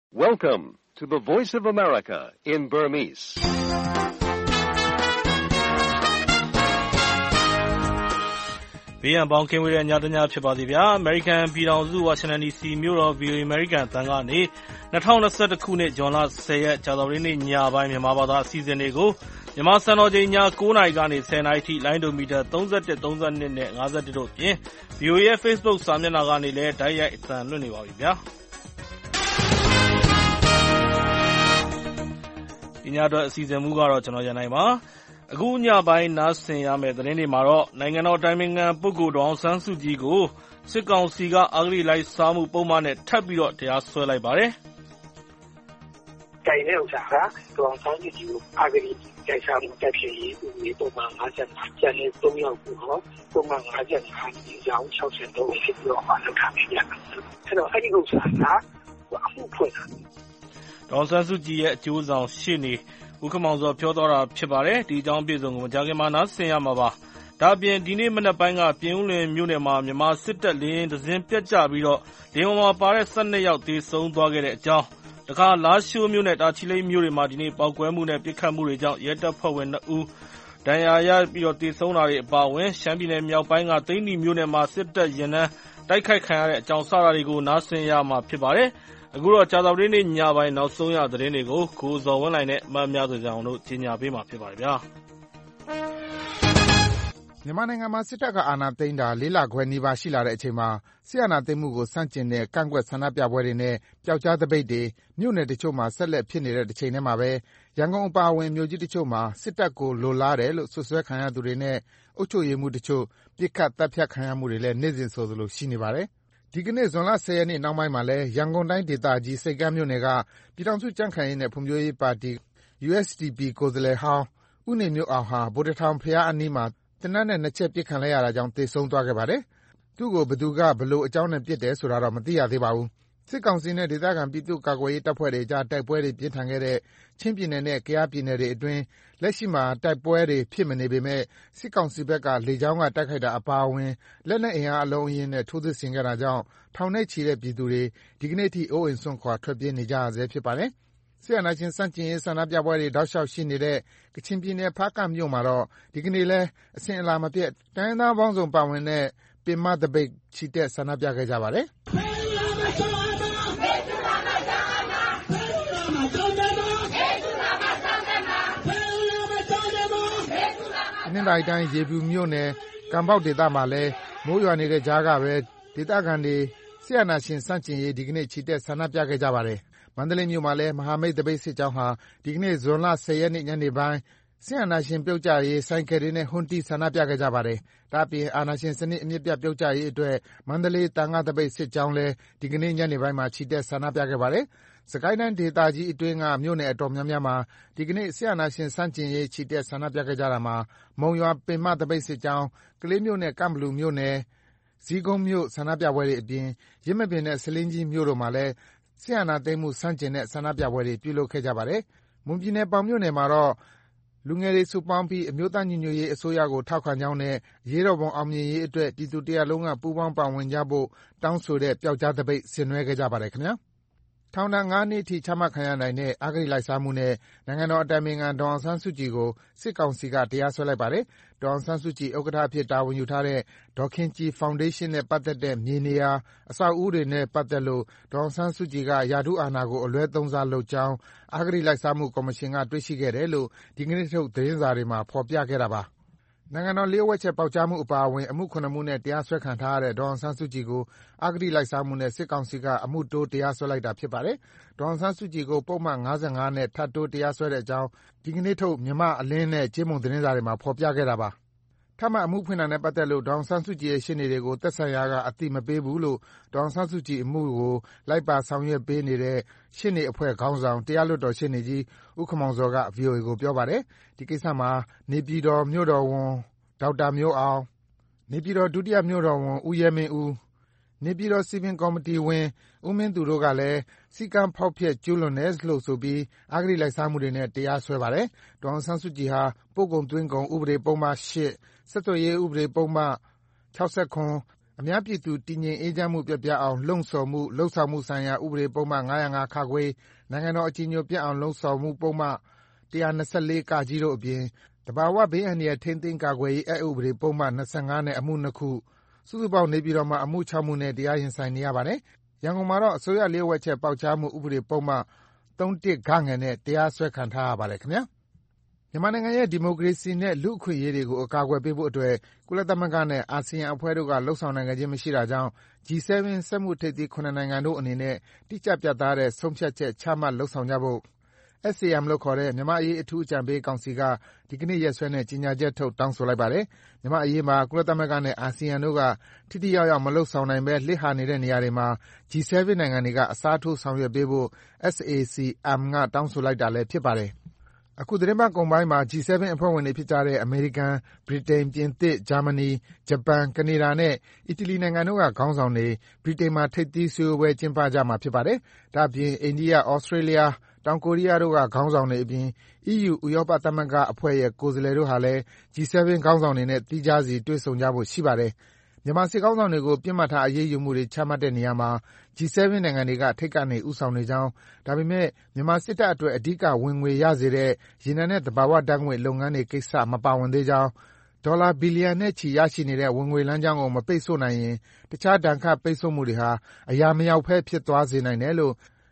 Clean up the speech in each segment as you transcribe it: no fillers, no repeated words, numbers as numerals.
Welcome to the Voice of America in Burmese. ။ဘေးရန်ပေါင်းကင်းဝေးတဲ့ညတညဖြစ်ပါစေဗျာ။ American ပြည်ထောင်စုဝါရှင်တန် DC မြို့တော် VOA American အသံကနေ2021ခုနှစ်ဇွန်လ10ရက်ကြာသပတေးနေ့ညပိုင်းမြန်မာဘာသာအစီအစဉ်တွေကိုမြန်မာစံတော်ချိန်ည9:00နာရီကနေ10:00နာရီထိလိုင်းဒိုမီတာ31 32နဲ့51တို့ပြင် VOA ရဲ့ Facebook စာမျက်နှာကနေလည်းတိုက်ရိုက်အသံလွှင့်နေပါပြီဗျာ။ဒီညအတွက်အစီအစဉ်မူကတော့ကျွန်တော်ရန်နိုင်ပါ။အခုညပိုင်းနားဆင်ရမယ့်သတင်းတွေမှာတော့နိုင်ငံတော်အတိုင်ပင်ခံပုဂ္ဂိုလ်ဒေါ်အောင်ဆန်းစုကြည်ကိုစစ်ကောင်စီကအဂတိလိုက်စားမှုပုံမှန်နဲ့ထပ်ပြီးတော့တရားစွဲလိုက်ပါတယ်။တိုင်တဲ့ဥစ္စာကဒေါ်အောင်ဆန်းစုကြည်ကိုအဂတိလိုက်စားမှုတက်ဖြစ်ရေးဥပဒေပုံမှန်55ကျန်တဲ့3ယောက်ကိုပုံမှန်55ဒီကြောင်း63ဖြစ်ပြီးတော့မှလုပ်ထားပြန်တယ်။အဲ့တော့အဲ့ဒီဥစ္စာကအမှုဖွင့်တာဒေါ်အောင်ဆန်းစုကြည်ရဲ့အကျိုးဆောင်ရှေ့နေဦးခင်မောင်စောပြောသွားတာဖြစ်ပါတယ်။ဒီအကြောင်းအပြည့်အစုံကိုမကြာခင်မှာနားဆင်ရမှာပါ။ဒါ့အပြင်ဒီနေ့မနက်ပိုင်းကပြင်ဦးလွင်မြို့နယ်မှာမြန်မာစစ်တပ်လေယာဉ်တစ်စင်းပျက်ကျပြီးတော့လေယာဉ်ပေါ်မှာပါတဲ့12ယောက်သေဆုံးသွားခဲ့တဲ့အကြောင်းတခါလားရှိုးမြို့နဲ့တာချီလိတ်မြို့တွေမှာဒီနေ့ပေါက်ကွဲမှုနဲ့ပစ်ခတ်မှုတွေကြောင့်ရဲတပ်ဖွဲ့ဝင်2ဦးဒဏ်ရာရပြီးတော့သေဆုံးတာတွေအပါအဝင်ရှမ်းပြည်နယ်မြောက်ပိုင်းကသိန္နီမြို့နယ်မှာစစ်တပ်ရင်နှန်းတိုက်ခိုက်ခံရတဲ့အကြောင်းစတာတွေကိုနားဆင်ရမှာဖြစ်ပါတယ်။အခုတော့ကြာသပတေးနေ့ညပိုင်းနောက်ဆုံးရသတင်းတွေကိုကိုဇော်ဝင်းလှိုင်နဲ့မမြသွေဆောင်တို့ကြီးညာပေးမှာဖြစ်ပါတယ်ဗျာ။မြန်မာနိုင်ငံမှာစစ်တပ်ကအာဏာသိမ်းတာ4လခွဲနီးပါးရှိလာတဲ့အချိန်မှာစစ်အာဏာသိမ်းမှုကိုဆန့်ကျင်တဲ့ကန့်ကွက်ဆန္ဒပြပွဲတွေနဲ့ပျောက်ကြားသပိတ်တွေမြို့နယ်တချို့မှာဆက်လက်ဖြစ်နေတဲ့တစ်ချိန်တည်းမှာပဲရန်ကုန်အပါအဝင်မြို့ကြီးတချို့မှာစစ်တပ်ကိုလိုလားတယ်လို့ဆွဆွဲခံရသူတွေနဲ့အုပ်ချုပ်ရေးမှုတချို့ပြစ်ခတ်တပ်ဖြတ်ခံရမှုတွေလည်းနေ့စဉ်ဆိုသလိုရှိနေပါတယ်။ဒီကနေ့ဇွန်လ10ရက်နေ့နောက်ပိုင်းမှာလည်းရန်ကုန်တိုင်းဒေသကြီးစိတ်ကမ်းမြို့နယ်ကပြည်ထောင်စုကြံ့ခိုင်ရေးနဲ့ဖွံ့ဖြိုးရေးပါတီ USDP ကိုယ်စားလှယ်ဟောင်းဦးနေမျိုးအောင်ဟာဗိုလ်တထောင်ဘုရားအနီးမှာသေနတ်နဲ့2ချက်ပစ်ခံလိုက်ရတာကြောင့်သေဆုံးသွားခဲ့ပါတယ်။သူ့ကိုဘယ်သူကဘယ်လိုအကြောင်းနဲ့ပစ်တယ်ဆိုတာတော့မသိရသေးပါဘူး။စစ်ကောင်စီနဲ့ဒေသခံပြည်သူ့ကာကွယ်ရေးတပ်ဖွဲ့တွေကြားတိုက်ပွဲတွေပြင်းထန်ခဲ့တဲ့ချင်းပြည်နယ်နဲ့ကယားပြည်နယ်တွေအတွင်းလက်ရှိမှာတိုက်ပွဲတွေဖြစ်မနေပေမဲ့စစ်ကောင်စီဘက်ကလေကြောင်းကတိုက်ခိုက်တာအပါအဝင်လက်နက်အင်အားအလုံးအရင်းနဲ့ထိုးစစ်ဆင်ခဲ့တာကြောင့်ထောင်နဲ့ချီတဲ့ပြည်သူတွေဒီကနေ့ထိအိုးအိမ်စွန့်ခွာထွက်ပြေးနေကြရဆဲဖြစ်ပါတယ်။စစ်အာဏာရှင်ဆန့်ကျင်ရေးဆန္ဒပြပွဲတွေတောက်လျှောက်ရှိနေတဲ့ကချင်ပြည်နယ်ဖားကန့်မြို့မှာတော့ဒီကနေ့လဲအစဉ်အလာမပြတ်တိုင်းရင်းသားပေါင်းစုံပါဝင်တဲ့ပင်မသပိတ်ချီတက်ဆန္ဒပြခဲ့ကြပါတယ်။တနင်္သာရီတိုင်းရေဖြူမြို့နယ်ကံပေါက်ဒေသမှာလည်းမိုးရွာနေတဲ့ကြားကပဲဒေသခံတွေစစ်အာဏာရှင်ဆန့်ကျင်ရေးဒီကနေ့ချီတက်ဆန္ဒပြခဲ့ကြပါတယ်။မန္တလေးမြို့မှာလည်းမဟာမိတ်သပိတ်စစ်ကြောင်းဟာဒီကနေ့ဇွန်လ10ရက်နေ့ညနေပိုင်းစစ်အာဏာရှင်ပြုတ်ကျရေးဆိုင်ကယ်တွေနဲ့ဟွန်းတီးဆန္ဒပြခဲ့ကြပါတယ်။ဒါ့အပြင်အာဏာရှင်စနစ်အမြစ်ပြတ်ပြုတ်ကျရေးအတွက်မန္တလေးသံဃာသပိတ်စစ်ကြောင်းလည်းဒီကနေ့ညနေပိုင်းမှာချီတက်ဆန္ဒပြခဲ့ပါတယ်။စစ်ကိုင်းတိုင်းဒေသကြီးအတွင်းကမြို့နယ်အတော်များများမှာဒီကနေ့စစ်အာဏာရှင်ဆန့်ကျင်ရေးချီတက်ဆန္ဒပြခဲ့ကြတာမှာမုံရွာပင်မသပိတ်စစ်ကြောင်းကလေးမြို့နဲ့ကန့်ဘလူမြို့နယ်ဇီးကုန်းမြို့ဆန္ဒပြပွဲတွေအပြင်ရစ်မပင်နဲ့ဆလင်းကြီးမြို့တို့မှာလည်းစစ်အာဏာသိမ်းမှုဆန့်ကျင်တဲ့ဆန္ဒပြပွဲတွေပြုလုပ်ခဲ့ကြပါတယ်။မွန်ပြည်နယ်ပေါင်မြို့နယ်မှာတော့လူငယ်တွေစုပေါင်းပြီးအမျိုးသားညီညွတ်ရေးအစိုးရကိုထောက်ခံကြောင်းနဲ့အရေးတော်ပုံအောင်မြင်ရေးအတွက်ပြည်သူတစ်ရပ်လုံးကပူးပေါင်းပါဝင်ကြဖို့တောင်းဆိုတဲ့ပျောက်ကြားသပိတ်ဆင်နွှဲခဲ့ကြပါတယ်ခင်ဗျာ။ထောင်ဒဏ်5နှစ်အထိချမှတ်ခံရနိုင်တဲ့အဂတိလိုက်စားမှုနဲ့နိုင်ငံတော်အတိုင်ပင်ခံဒေါ်အောင်ဆန်းစုကြည်ကိုစစ်ကောင်စီကတရားစွဲလိုက်ပါတယ်။ဒေါ်အောင်ဆန်းစုကြည်ဥက္ကဋ္ဌအဖြစ်တာဝန်ယူထားတဲ့ဒေါ်ခင်ကြည်ဖောင်ဒေးရှင်းနဲ့ပတ်သက်တဲ့မြေနေရာအဆောက်အဦတွေနဲ့ပတ်သက်လို့ဒေါ်အောင်ဆန်းစုကြည်ကရာထူးအာဏာကိုအလွဲသုံးစားလုပ်ကြောင်းအဂတိလိုက်စားမှုကော်မရှင်ကတွေ့ရှိခဲ့တယ်လို့ဒီကနေ့ထုတ်သတင်းစာတွေမှာဖော်ပြခဲ့တာပါ။နိုင်ငံတော်လျှို့ဝှက်ချက်ပေါက်ကြားမှုအပါအဝင်အမှု9မှုနဲ့တရားစွဲခံထားရတဲ့ဒေါ်အောင်ဆန်းစုကြည်ကိုအဂတိလိုက်စားမှုနဲ့စစ်ကောင်စီကအမှုတိုးတရားစွဲလိုက်တာဖြစ်ပါတယ်။ဒေါ်အောင်ဆန်းစုကြည်ကိုပုဒ်မ55နဲ့ထပ်တိုးတရားစွဲတဲ့အကြောင်းဒီကနေ့ထုတ်မြန်မာအလင်းနဲ့ကြေးမုံသတင်းစာတွေမှာဖော်ပြခဲ့တာပါ။ထပ်မံအမှုဖွင့်တာနဲ့ပတ်သက်လို့ဒေါ်အောင်ဆန်းစုကြည်ရဲ့ရှေ့နေတွေကိုသက်ဆိုင်ရာကအသိမပေးဘူးလို့ဒေါ်အောင်ဆန်းစုကြည်အမှုကိုလိုက်ပါဆောင်ရွက်ပေးနေတဲ့ရှေ့နေအဖွဲ့ခေါင်းဆောင်တရားလွှတ်တော်ရှေ့နေကြီးဦးခင်မောင်စောက VOA ကိုပြောပါတယ်။ဒီကိစ္စမှာနေပြည်တော်မြို့တော်ဝန်ဒေါက်တာမျိုးအောင်နေပြည်တော်ဒုတိယမြို့တော်ဝန်ဦးရဲမင်းဦးနေပြည်တော်စည်ပင်ကော်မတီဝင်ဦးမင်းသူတို့ကလည်းစည်းကမ်းဖောက်ဖျက်ကျူးလွန်တယ်လို့ဆိုပြီးအဂတိလိုက်စားမှုတွေနဲ့တရားစွဲပါတယ်။ဒေါ်အောင်ဆန်းစုကြည်ဟာပို့ကုန်သွင်းကုန်ဥပဒေပုဒ်မ8ဆက်သွယ်ရေးဥပဒေပုဒ်မ69 အများပြည်သူတည်ငြိမ်အေးချမ်းမှုပျက်ပြားအောင်လှုံ့ဆော်မှုလုပ်ဆောင်မှုဆိုင်ရာဥပဒေပုဒ်မ905ခခွေနိုင်ငံတော်အကြည်ညိုပျက်အောင်လှုံ့ဆော်မှုပုဒ်မ124ကကြီးတို့အပြင်တဘာဝဘေးအန္တရာယ်ထိန်းသိမ်းကာကွယ်ရေးအက်ဥပဒေပုဒ်မ25နဲ့အမှု2ခုစုစုပေါင်းနေပြည်တော်မှာအမှု6မှုနဲ့တရားရင်ဆိုင်နေရပါတယ်။ရန်ကုန်မှာတော့အစိုးရလျှို့ဝှက်ချက်ပေါက်ကြားမှုဥပဒေပုဒ်မ31ဂငယ်နဲ့တရားစွဲခံထားရပါတယ်ခင်ဗျာ။မြန်မာနိုင်ငံရဲ့ဒီမိုကရေစီနဲ့လူ့အခွင့်အရေးတွေကိုအကာအကွယ်ပေးဖို့အတွက်ကုလသမဂ္ဂနဲ့အာဆီယံအဖွဲ့တို့ကလှုံ့ဆော်နိုင်ခြင်းမရှိတာကြောင့် G7 စက်မှုထိပ်သီး9နိုင်ငံတို့အနေနဲ့တိကျပြတ်သားတဲ့ဆုံးဖြတ်ချက်ချမှတ်လှုံ့ဆော်ကြဖို့ SAM လို့ခေါ်တဲ့မြန်မာ့အရေးအထူးအကြံပေးကောင်စီကဒီကနေ့ရက်စွဲနဲ့ကြေညာချက်ထုတ်တောင်းဆိုလိုက်ပါတယ်။မြန်မာ့အရေးမှာကုလသမဂ္ဂနဲ့အာဆီယံတို့ကထိထိရောက်ရောက်မလှုံ့ဆော်နိုင်ဘဲလစ်ဟာနေတဲ့နေရာတွေမှာ G7 နိုင်ငံတွေကအစားထိုးဆောင်ရွက်ပေးဖို့ SAC-M ကတောင်းဆိုလိုက်တာလည်းဖြစ်ပါတယ်။အခုသီတင်းပတ်ကုန်ပိုင်းမှာ G7 အဖွဲ့ဝင်တွေဖြစ်ကြတဲ့အမေရိကန်၊ဗြိတိန်၊ပြင်သစ်၊ဂျာမနီ၊ဂျပန်၊ကနေဒါနဲ့အီတလီနိုင်ငံတို့ကခေါင်းဆောင်တွေဗြိတိန်မှာထိပ်သီးစည်းဝေးပွဲကျင်းပကြမှာဖြစ်ပါတယ်။ဒါ့အပြင်အိန္ဒိယ၊ဩစတြေးလျ၊တောင်ကိုရီးယားတို့ကခေါင်းဆောင်တွေအပြင် EU ဥရောပသမဂ္ဂအဖွဲ့ရဲ့ကိုယ်စားလှယ်တို့ဟာလည်း G7 ခေါင်းဆောင်တွေနဲ့သီးခြားစီတွေ့ဆုံကြဖို့ရှိပါတယ်။မြန်မာစစ်ခေါင်းဆောင်တွေကိုပစ်မှတ်ထားအရေးယူမှုတွေချမှတ်တဲ့နေရာမှာ G7 နိုင်ငံတွေကထိပ်ကနေဦးဆောင်နေကြောင်းဒါပေမဲ့မြန်မာစစ်တပ်အတွက်အဓိကဝင်ငွေရစေတဲ့ရေနံနဲ့သဘာဝဓါတ်ငွေ့လုပ်ငန်းတွေကိစ္စမပါဝင်သေးကြောင်းဒေါ်လာဘီလီယံနဲ့ချီရရှိနေတဲ့ဝင်ငွေလမ်းကြောင်းကိုမပိတ်ဆို့နိုင်ရင်တခြားဒဏ်ခတ်ပိတ်ဆို့မှုတွေဟာအရာမရောက်ဘဲဖြစ်သွားစေနိုင်တယ်လို့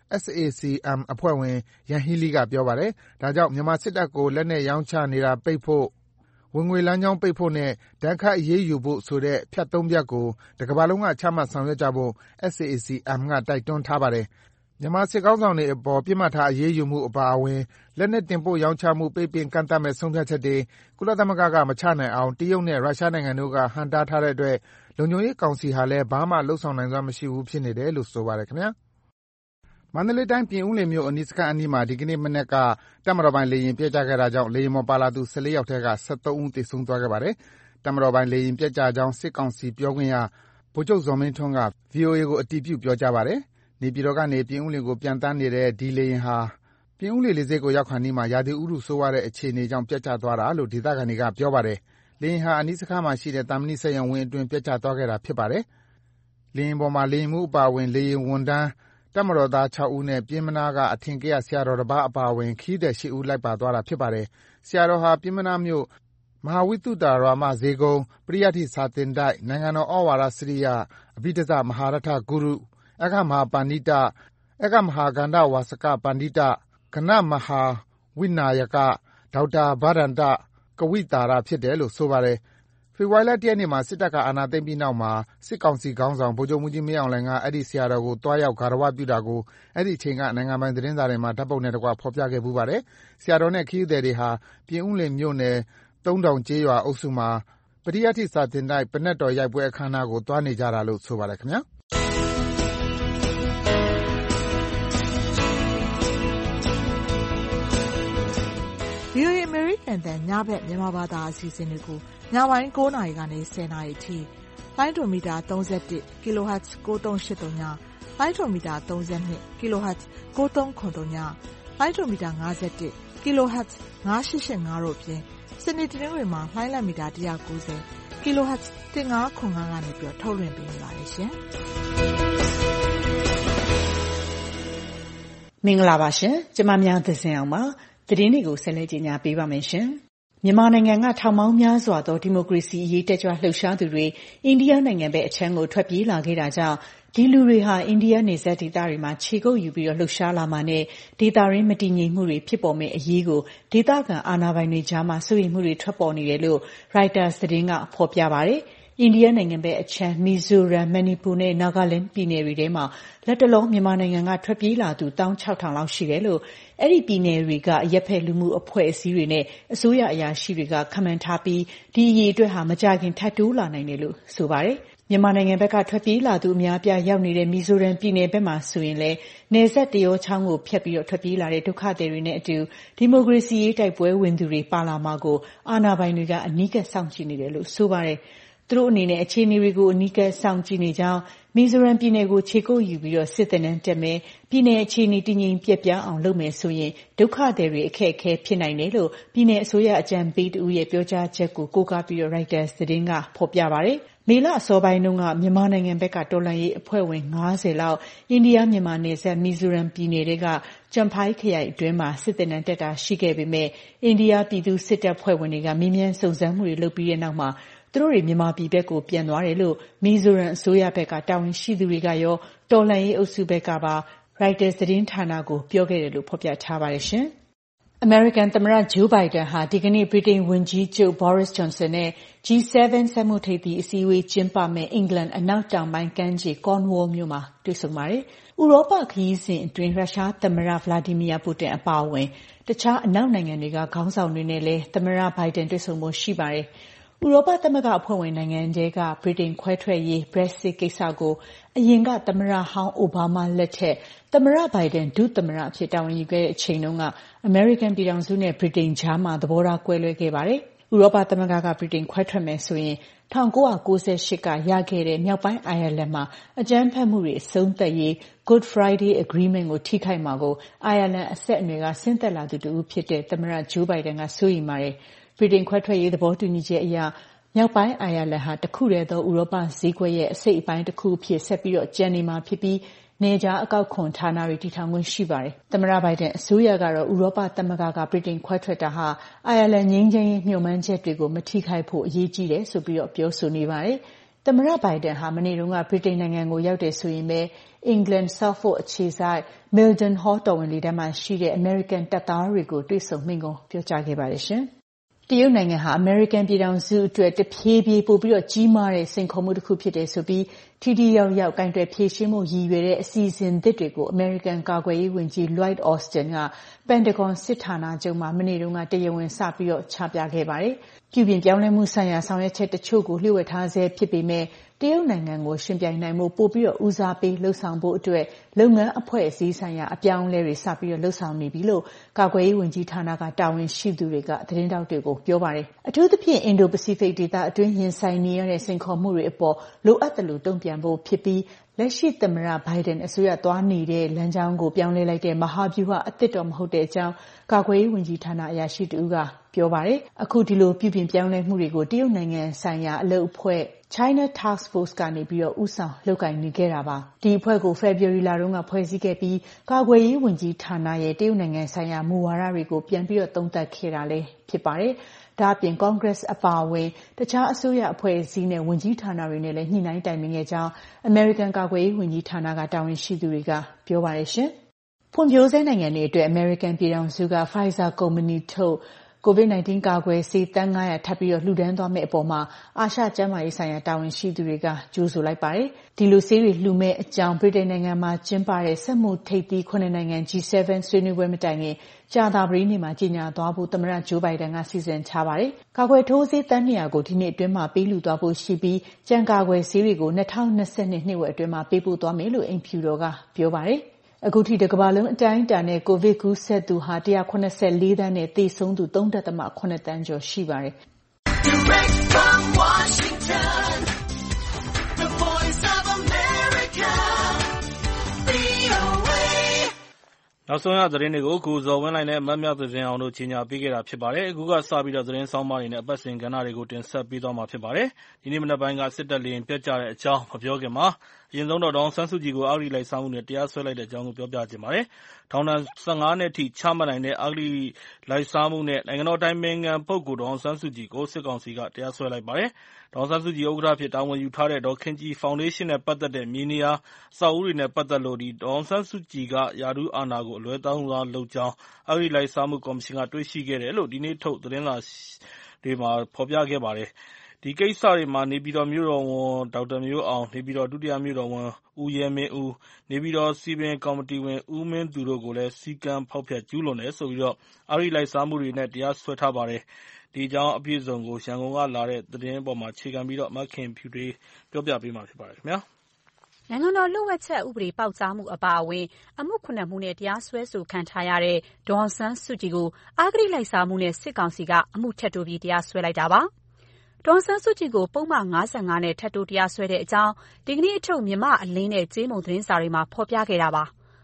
SAC-M အဖွဲ့ဝင် Yanghee Lee ကပြောပါတယ်။ဒါကြောင့်မြန်မာစစ်တပ်ကိုလက်နက်ရောင်းချနေတာပိတ်ဖို့ဝင်ငွေလမ်းကြောင်းပိတ်ဖို့နဲ့ဒဏ်ခတ်အရေးယူဖို့ဆိုတဲ့ဖြတ်3ဖြတ်ကိုတကမ္ဘာလုံးကချမှတ်ဆောင်ရွက်ကြဖို့ SAC-M ကတိုက်တွန်းထားပါတယ်။မြန်မာစစ်ခေါင်းဆောင်တွေအပေါ်ပစ်မှတ်ထားအရေးယူမှုအပါအဝင်လက်နက်တင်ပို့ရောင်းချမှုပိတ်ပင်ကန့်သတ်မယ့်ဆုံးဖြတ်ချက်တွေကုလသမဂ္ဂကမချနိုင်အောင်တရုတ်နဲ့ရုရှားနိုင်ငံတို့ကဟန့်တားထားတဲ့အတွက်လုံခြုံရေးကောင်စီဟာလည်းဘာမှလုပ်ဆောင်နိုင်စွမ်းမရှိဘူးဖြစ်နေတယ်လို့ဆိုပါတယ်ခင်ဗျာ။မန္တလေးတိုင်းပြင်ဦးလွင်မြို့အနီးစခန်းအနီးမှာဒီကနေ့မနက်ကတပ်မတော်ပိုင်လေယာဉ်ပျက်ကျခဲ့တာကြောင့်လေယာဉ်ပေါ်ပါလာသူ14ယောက်ထဲက13ဦးသေဆုံးသွားခဲ့ပါတယ်။တပ်မတော်ပိုင်လေယာဉ်ပျက်ကျကြောင်းစစ်ကောင်စီပြောခွင့်ရဗိုလ်ချုပ်ဇော်မင်းထွန်းက VOA ကိုအတည်ပြုပြောကြားပါတယ်။နေပြည်တော်ကနေပြင်ဦးလွင်ကိုပျံသန်းနေတဲ့ဒီလေယာဉ်ဟာပြင်ဦးလွင်လေဆိပ်ကိုရောက်ခါနီးမှာရာသီဥတုဆိုးဝါးတဲ့အခြေအနေကြောင့်ပျက်ကျသွားတာလို့ဒေသခံတွေကပြောပါတယ်။လေယာဉ်ဟာအနီးစခန်းမှာရှိတဲ့သံမဏိစက်ရုံဝင်းအတွင်းပျက်ကျသွားခဲ့တာဖြစ်ပါတယ်။လေယာဉ်ပေါ်မှာလေယာဉ်မှူးအပါအဝင်လေယာဉ်ဝန်ထမ်းတပ်မတော်သား6ဦးနဲ့ပျဉ်းမနာကအထင်ကရဆရာတော်တစ်ပါးအပါအဝင်ခရီးသည်8ဦးလိုက်ပါသွားတာဖြစ်ပါတယ်။ဆရာတော်ဟာပျဉ်းမနာမြို့မဟာဝိသုဒရာမဈေးကုန်းပရိယတ္တိစာသင်တိုက်နိုင်ငံတော်ဩဝါဒစရိယအဘိဓဇမဟာရထဂုရုအက္ခမဟာပန္နိတအက္ခမဟာကန္ဓဝါစကပန္နိတကနမဟာဝိနာယကဒေါက်တာဗဒန္တကဝိတာရဖြစ်တယ်လို့ဆိုပါတယ်။ဖေဖော်ဝါရီလ1ရက်နေ့မှာစစ်တပ်ကအာဏာသိမ်းပြီးနောက်မှာစစ်ကောင်စီခေါင်းဆောင်ဗိုလ်ချုပ်မှူးကြီးမင်းအောင်လှိုင်ကအဲ့ဒီဆရာတော်ကိုတွားရောက်ဂါရဝပြုတာကိုအဲ့ဒီအချိန်ကနိုင်ငံပိုင်သတင်းစာတွေမှာဓာတ်ပုံနဲ့တကွဖော်ပြခဲ့ပူပါတယ်။ဆရာတော်နဲ့ခရီးသည်တွေဟာပြင်ဦးလွင်မြို့နယ်3000ကျေးရွာအုပ်စုမှာပရိယတ္တိစာသင်တိုက်ပနက်တော်ရိုက်ပွဲအခမ်းအနားကိုတွားနေကြတာလို့ဆိုပါတယ်ခင်ဗျာ။ VOA American တန်ညဘက်မြန်မာဘာသာအစီအစဉ်တွေကိုညပိုင်း9:00နာရီကနေ10:00နာရီအထိလိုင်းဒိုမီတာ31 kHz 9383ညလိုင်းဒိုမီတာ32 kHz 9393ညလိုင်းဒိုမီတာ51 kHz 9885တို့ဖြင့်စနေတနင်္ဂနွေမှာလိုင်းလံမီတာ190 kHz 1505ကနေပြီးထုတ်လွှင့်ပေးနေပါတယ်ရှင်မင်္ဂလာပါရှင်ကျမများသဇင်အောင်ပါသတင်းတွေကိုဆက်လက်ကြီးညာပေးပါမယ်ရှင်မြန်မာနိုင်ငံကထောင်ပေါင်းများစွာသောဒီမိုကရေစီအရေးတက်ကြွလှုပ်ရှားသူတွေအိန္ဒိယနိုင်ငံဘက်အချမ်းကိုထွက်ပြေးလာခဲ့တာကြောင့်ဒီလူတွေဟာအိန္ဒိယနယ်စပ်ဒေသတွေမှာခြေကုပ်ယူပြီးလှုပ်ရှားလာမှနဲ့ဒေသရင်းမတည်ငြိမ်မှုတွေဖြစ်ပေါ်မဲ့အရေးကိုဒေသခံအာဏာပိုင်တွေကြားမှာစိုးရိမ်မှုတွေထွက်ပေါ်နေတယ်လို့ Reuters သတင်းကဖော်ပြပါတယ်အိန္ဒိယနိုင်ငံဘက်အချမ်းမီဇိုရမ်မဏိပူနဲ့နာဂလန်ပြည်နယ်တွေထဲမှာလက်တလုံးမြန်မာနိုင်ငံကထွက်ပြေးလာသူ16000လောက်ရှိတယ်လို့အဲ့ဒီပြည်နယ်တွေကအရက်ဖက်လူမှုအဖွဲ့အစည်းတွေနဲ့အစိုးရအရာရှိတွေကခန့်မှန်းထားပြီးဒီအရေးအတွက်ဟာမကြခင်ထပ်တိုးလာနိုင်တယ်လို့ဆိုပါတယ်မြန်မာနိုင်ငံဘက်ကထွက်ပြေးလာသူအများပြားရောက်နေတဲ့မီဇိုရမ်ပြည်နယ်ဘက်မှာဆိုရင်လည်းနယ်စပ်တရောချောင်းကိုဖျက်ပြီးထွက်ပြေးလာတဲ့ဒုက္ခသည်တွေနဲ့အတူဒီမိုကရေစီရေးတိုက်ပွဲဝင်သူတွေပါလာမှာကိုအာဏာပိုင်တွေကအနီးကပ်စောင့်ကြည့်နေတယ်လို့ဆိုပါတယ်သူတို့အနေနဲ့အခြေအနေတွေကိုအနီးကပ်စောင့်ကြည့်နေကြောင်းမီဇိုရမ်ပြည်နယ်ကိုခြေကုပ်ယူပြီးစစ်တပ်နဲ့တက်မယ်ပြည်နယ်အခြေအနေတည်ငြိမ်ပြတ်ပြားအောင်လုပ်မယ်ဆိုရင်ဒုက္ခသည်တွေအခက်အခဲဖြစ်နိုင်တယ်လို့ပြည်နယ်အစိုးရအကြံပေးတဦးရဲ့ပြောကြားချက်ကိုကိုးကားပြီးReuters သတင်းကဖော်ပြပါတယ်မေလအစောပိုင်းတုန်းကမြန်မာနိုင်ငံဘက်ကတော်လှန်ရေးအဖွဲ့ဝင်50လောက်အိန္ဒိယမြန်မာနယ်စပ်မီဇိုရမ်ပြည်နယ်ကကျန်ဖိုင်းခရိုင်အတွင်းမှာစစ်တပ်နဲ့တက်တာရှိခဲ့ပေမဲ့အိန္ဒိယပြည်သူစစ်တပ်ဖွဲ့ဝင်တွေကမေးမြန်းစုံစမ်းမှုတွေလုပ်ပြီးတဲ့နောက်မှာသူတို့တွေမြန်မာပြည်ဘက်ကိုပြန်သွားတယ်လို့မီဇိုရမ်အစိုးရဘက်ကတာဝန်ရှိသူတွေကရောတော်လှန်ရေးအုပ်စုဘက်ကပါ Reuters သတင်းဌာနကိုပြောခဲ့တယ်လို့ဖော်ပြထားပါတယ်ရှင်။အမေရိကန်သမ္မတဂျိုးဘိုင်ဒန်ဟာဒီကနေ့ဗြိတိန်ဝန်ကြီးချုပ် Boris Johnson နဲ့ G7 စက်မှုထိပ်သီးအစည်းအဝေးကျင်းပမယ့်အင်္ဂလန်အနောက်တောင်ပိုင်းကမ်းခြေ Cornwall မြို့မှာတွေ့ဆုံပါတယ်။ဥရောပခရီးစဉ်အတွင်းရုရှားသမ္မတ Vladimir Putin အပါအဝင်တခြားအနောက်နိုင်ငံတွေကခေါင်းဆောင်တွေနဲ့လည်းသမ္မတဘိုင်ဒန်တွေ့ဆုံဖို့ရှိပါတယ်။ဥရောပသမဂ္ဂအဖွဲ့ဝင်နိုင်ငံတွေကဗြိတိန်ခွဲထွက်ရေး Brexit ကိစ္စကိုအရင်ကသမ္မတဟောင်းအိုဘားမားလက်ထက်သမ္မတဘိုင်ဒန်ဒုသမ္မတအဖြစ်တာဝန်ယူခဲ့တဲ့အချိန်တုန်းကအမေရိကန်ပြည်ထောင်စုနဲ့ဗြိတိန်ကြားမှာသဘောထားကွဲလွဲခဲ့ပါတယ်။ဥရောပသမဂ္ဂကဗြိတိန်ခွဲထွက်မယ်ဆိုရင်1998ကရခဲ့တဲ့မြောက်ပိုင်းအိုင်ယာလန်မှာအကြမ်းဖက်မှုတွေအဆုံးသတ်ရေး Good Friday Agreement ကိုထိခိုက်မှာကိုအိုင်ယာလန်အဆက်အနွယ်ကဆင်းသက်လာသူတူဖြစ်တဲ့သမ္မတဂျိုးဘိုင်ဒန်ကစိုးရိမ်ပါတယ်။ဗြိတိန်ခွဲထွက်ရေးသဘောတူညီချက်အရမြောက်ပိုင်းအိုင်ယာလန်ဟာတခုတည်းသောဥရောပဈေးကွက်ရဲ့အစိတ်အပိုင်းတစ်ခုအဖြစ်ဆက်ပြီးကျန်နေမှာဖြစ်ပြီးနယ်ခြားအကောက်ခွန်ဌာနတွေတည်ထောင်ခွင့်ရှိပါတယ်။သမ္မတဘိုင်ဒန်အစိုးရကတော့ဥရောပသမဂ္ဂကဗြိတိန်ခွဲထွက်တာဟာအိုင်ယာလန်ငြိမ်းချမ်းရေးမျှော်မှန်းချက်တွေကိုမထိခိုက်ဖို့အရေးကြီးတယ်ဆိုပြီးပြောဆိုနေပါတယ်။သမ္မတဘိုင်ဒန်ဟာမနေ့တုန်းကဗြိတိန်နိုင်ငံကိုရောက်တယ်ဆိုရင်ပဲအင်္ဂလန် Suffolk အခြေစိုက် Mildenhall တော်ဝင်လေတပ်မှာရှိတဲ့အမေရိကန်တပ်သားတွေကိုတွေ့ဆုံမိန့်ခွန်းပြောကြားခဲ့ပါတယ်ရှင်။တရုတ်နိုင်ငံဟာအမေရိကန်ပြည်ထောင်စုအတွက်တဖြည်းဖြည်းပိုပြီးကြီးမားတဲ့စိန်ခေါ်မှုတစ်ခုဖြစ်တယ်ဆိုပြီးထိထိရောက်ရောက်ကိုင်တွယ်ဖြေရှင်းမှုရည်ရွယ်တဲ့အစီအစဉ်သစ်တွေကိုအမေရိကန်ကာကွယ်ရေးဝန်ကြီး Lloyd Austin ကပန်တဂွန်စစ်ဌာနချုပ်မှာမနေ့တုန်းကတရားဝင်စပြီးချပြခဲ့ပါတယ်။ပြုပြင်ပြောင်းလဲမှုဆိုင်ရာဆောင်ရွက်ချက်တချို့ကိုလျှို့ဝှက်ထားဆဲဖြစ်ပေမဲ့တရုတ်နိုင်ငံကိုရှင်ပြိုင်နိုင်မှုပိုပြီးဦးစားပေးလှုပ်ဆောင်ဖို့အတွက်လုပ်ငန်းအဖွဲ့အစည်းဆိုင်ရာအပြောင်းအလဲတွေစပြီးလှုပ်ဆောင်နေပြီလို့ကာကွယ်ရေးဝန်ကြီးဌာနကတာဝန်ရှိသူတွေကသတင်းတောက်တွေကိုပြောပါတယ်။အထူးသဖြင့်အင်ဒိုပစိဖိတ်ဒေသအတွင်းရင်ဆိုင်နေရတဲ့စိန်ခေါ်မှုတွေအပေါ်လိုအပ်တယ်လို့တုံ့ပြန်ဖို့ဖြစ်ပြီးလက်ရှိသမ္မတဘိုင်ဒန်အစိုးရသွားနေတဲ့လမ်းကြောင်းကိုပြောင်းလဲလိုက်တဲ့မဟာဗျူဟာအသစ်တော့မဟုတ်တဲ့အကြောင်းကာကွယ်ရေးဝန်ကြီးဌာနအရာရှိတဦးကပြောပါတယ်။အခုဒီလိုပြုပြင်ပြောင်းလဲမှုတွေကိုတရုတ်နိုင်ငံဆိုင်ရာအလုပ်အဖွဲ့ China Task Force ကနေဦးဆောင်လုပ်ကိုင်နေခဲ့တာပါ။ဒီအဖွဲ့ကို February လတုန်းကဖွဲ့စည်းခဲ့ပြီးကာကွယ်ရေးဝန်ကြီးဌာနရဲ့တရုတ်နိုင်ငံဆိုင်ရာမူဝါဒတွေကိုပြန်သုံးသပ်ခဲ့တာလည်းဖြစ်ပါတယ်။ဒါ့အပြင် Congress အပါအဝင်တခြားအစိုးရအဖွဲ့အစည်းနဲ့ဝန်ကြီးဌာနတွေနဲ့လည်းညှိနှိုင်းတိုင်ပင်ခဲ့ကြောင်းအမေရိကန်ကာကွယ်ရေးဝန်ကြီးဌာနကတာဝန်ရှိသူတွေကပြောပါတယ်ရှင်။ဖွံ့ဖြိုးဆဲနိုင်ငံတွေအတွက်အမေရိကန်ပြည်ထောင်စုက Pfizer ကုမ္ပဏီထုတ်COVID-19 ကာကွယ်ဆေးသန်း900ထပ်ပြီးလှူဒန်းသွားမယ့်အပေါ်မှာအာရှကျန်းမာရေးဆိုင်ရာတာဝန်ရှိသူတွေကကြိုဆိုလိုက်ပါတယ်။ဒီလိုဆေးတွေလှူမဲ့အကြောင်းဗြိတိန်နိုင်ငံမှာကျင်းပတဲ့စက်မှုထိပ်သီး9နိုင်ငံ G7 ဆွေးနွေးပွဲမတိုင်ခင်ကြာသပတေးနေ့မှာကြေညာသွားဖို့သမ္မတဂျိုးဘိုင်ဒန်ကစီစဉ်ထားပါတယ်။ကာကွယ်ထိုးဆေးသန်း200ကိုဒီနှစ်အတွင်းမှာပေးလှူသွားဖို့ရှိပြီးကြံကာကွယ်ဆေးတွေကို2022နှစ်ဝက်အတွင်းမှာပေးပို့သွားမယ်လို့အိမ်ဖြူတော်ကပြောပါတယ်။အခုထိတကမ္ဘာလုံးအတိုင်းအတာနဲ့ကိုဗစ်ကူးစက်သူဟာ184သန်းနဲ့သေဆုံးသူ 3.8 သန်းကျော်ရှိပါတယ်။ Direct from Washington, the voice of America, VOA နောက်ဆုံးရသတင်းတွေကိုကိုဇော်ဝင်းလိုက်နဲ့မမြသတင်းအောင်တို့ကြီးညာပေးခဲ့တာဖြစ်ပါတယ်။အခုကစပြီးသတင်းဆောင်မတွေနဲ့အပတ်စဉ်ကဏ္ဍတွေကိုတင်ဆက်ပေးသွားမှာဖြစ်ပါတယ်။ဒီနေ့မနက်ပိုင်းကစစ်တပ်လေယာဉ်ပျက်ကျတဲ့အကြောင်းမပြောခင်မှာအရင်ဆုံးဒေါ်အောင်ဆန်းစုကြည်ကိုအဂတိလိုက်စားမှုနဲ့တရားစွဲလိုက်တဲ့အကြောင်းကိုပြောပြချင်ပါတယ်။ထောင်ဒဏ်15နှစ်ထိချမှတ်နိုင်တဲ့အဂတိလိုက်စားမှုနဲ့နိုင်ငံတော်အတိုင်ပင်ခံပုဂ္ဂိုလ်ဒေါ်အောင်ဆန်းစုကြည်ကိုစစ်ကောင်စီကတရားစွဲလိုက်ပါတယ်။ဒေါ်အောင်ဆန်းစုကြည်ဥက္ကဋ္ဌအဖြစ်တာဝန်ယူထားတဲ့ဒေါ်ခင်ကြည်ဖောင်ဒေးရှင်းနဲ့ပတ်သက်တဲ့မြေနေရာအဆောက်အဦတွေနဲ့ပတ်သက်လို့ဒေါ်အောင်ဆန်းစုကြည်ကရာထူးအာဏာကိုအလွဲသုံးစားလုပ်ကြောင်းအဂတိလိုက်စားမှုကော်မရှင်ကတွေ့ရှိခဲ့တယ်လို့ဒီနေ့ထုတ်သတင်းစာတွေမှာဖော်ပြခဲ့ပါတယ်။ဒီကိစ္စတွေမှာနေပြည်တော်မြို့တော်ဝန်ဒေါက်တာမျိုးအောင်နေပြည်တော်ဒုတိယမြို့တော်ဝန်ဦးရဲမင်းဦးနေပြည်တော်စည်ပင်ကော်မတီဝင်ဦးမင်းသူတို့ကိုလည်းစည်းကမ်းဖောက်ဖျက်ကျူးလွန်တယ်ဆိုပြီးအဂတိလိုက်စားမှုတွေနဲ့တရားစွဲထားပါတယ်။ဒီအကြောင်းအပြည့်အစုံကိုရန်ကုန်ကလာတဲ့သတင်းပေါ်မှာအခြေခံပြီးမခင်ဖြူတွေပြောပြပေးမှာဖြစ်ပါတယ်ခင်ဗျာ။နိုင်ငံတော်လျှို့ဝှက်ချက်ဥပဒေပေါက်ကြားမှုအပါအဝင်အမှု9မှုနဲ့တရားစွဲဆိုခံထားရတဲ့ဒေါ်အောင်ဆန်းစုကြည်ကိုအဂတိလိုက်စားမှုနဲ့စစ်ကောင်စီကအမှုထပ်တိုးပြီးတရားစွဲလိုက်တာပါ။ဒေါ်အောင်ဆန်းစုကြည်ကိုပုဒ်မ55နဲ့ထပ်တိုးတရားစွဲတဲ့အကြောင်းဒီကနေ့အထုတ်မြန်မာ့အလင်းနဲ့ကြေးမုံသတင်းစာတွေမှာဖော်ပြခဲ့တာပါ။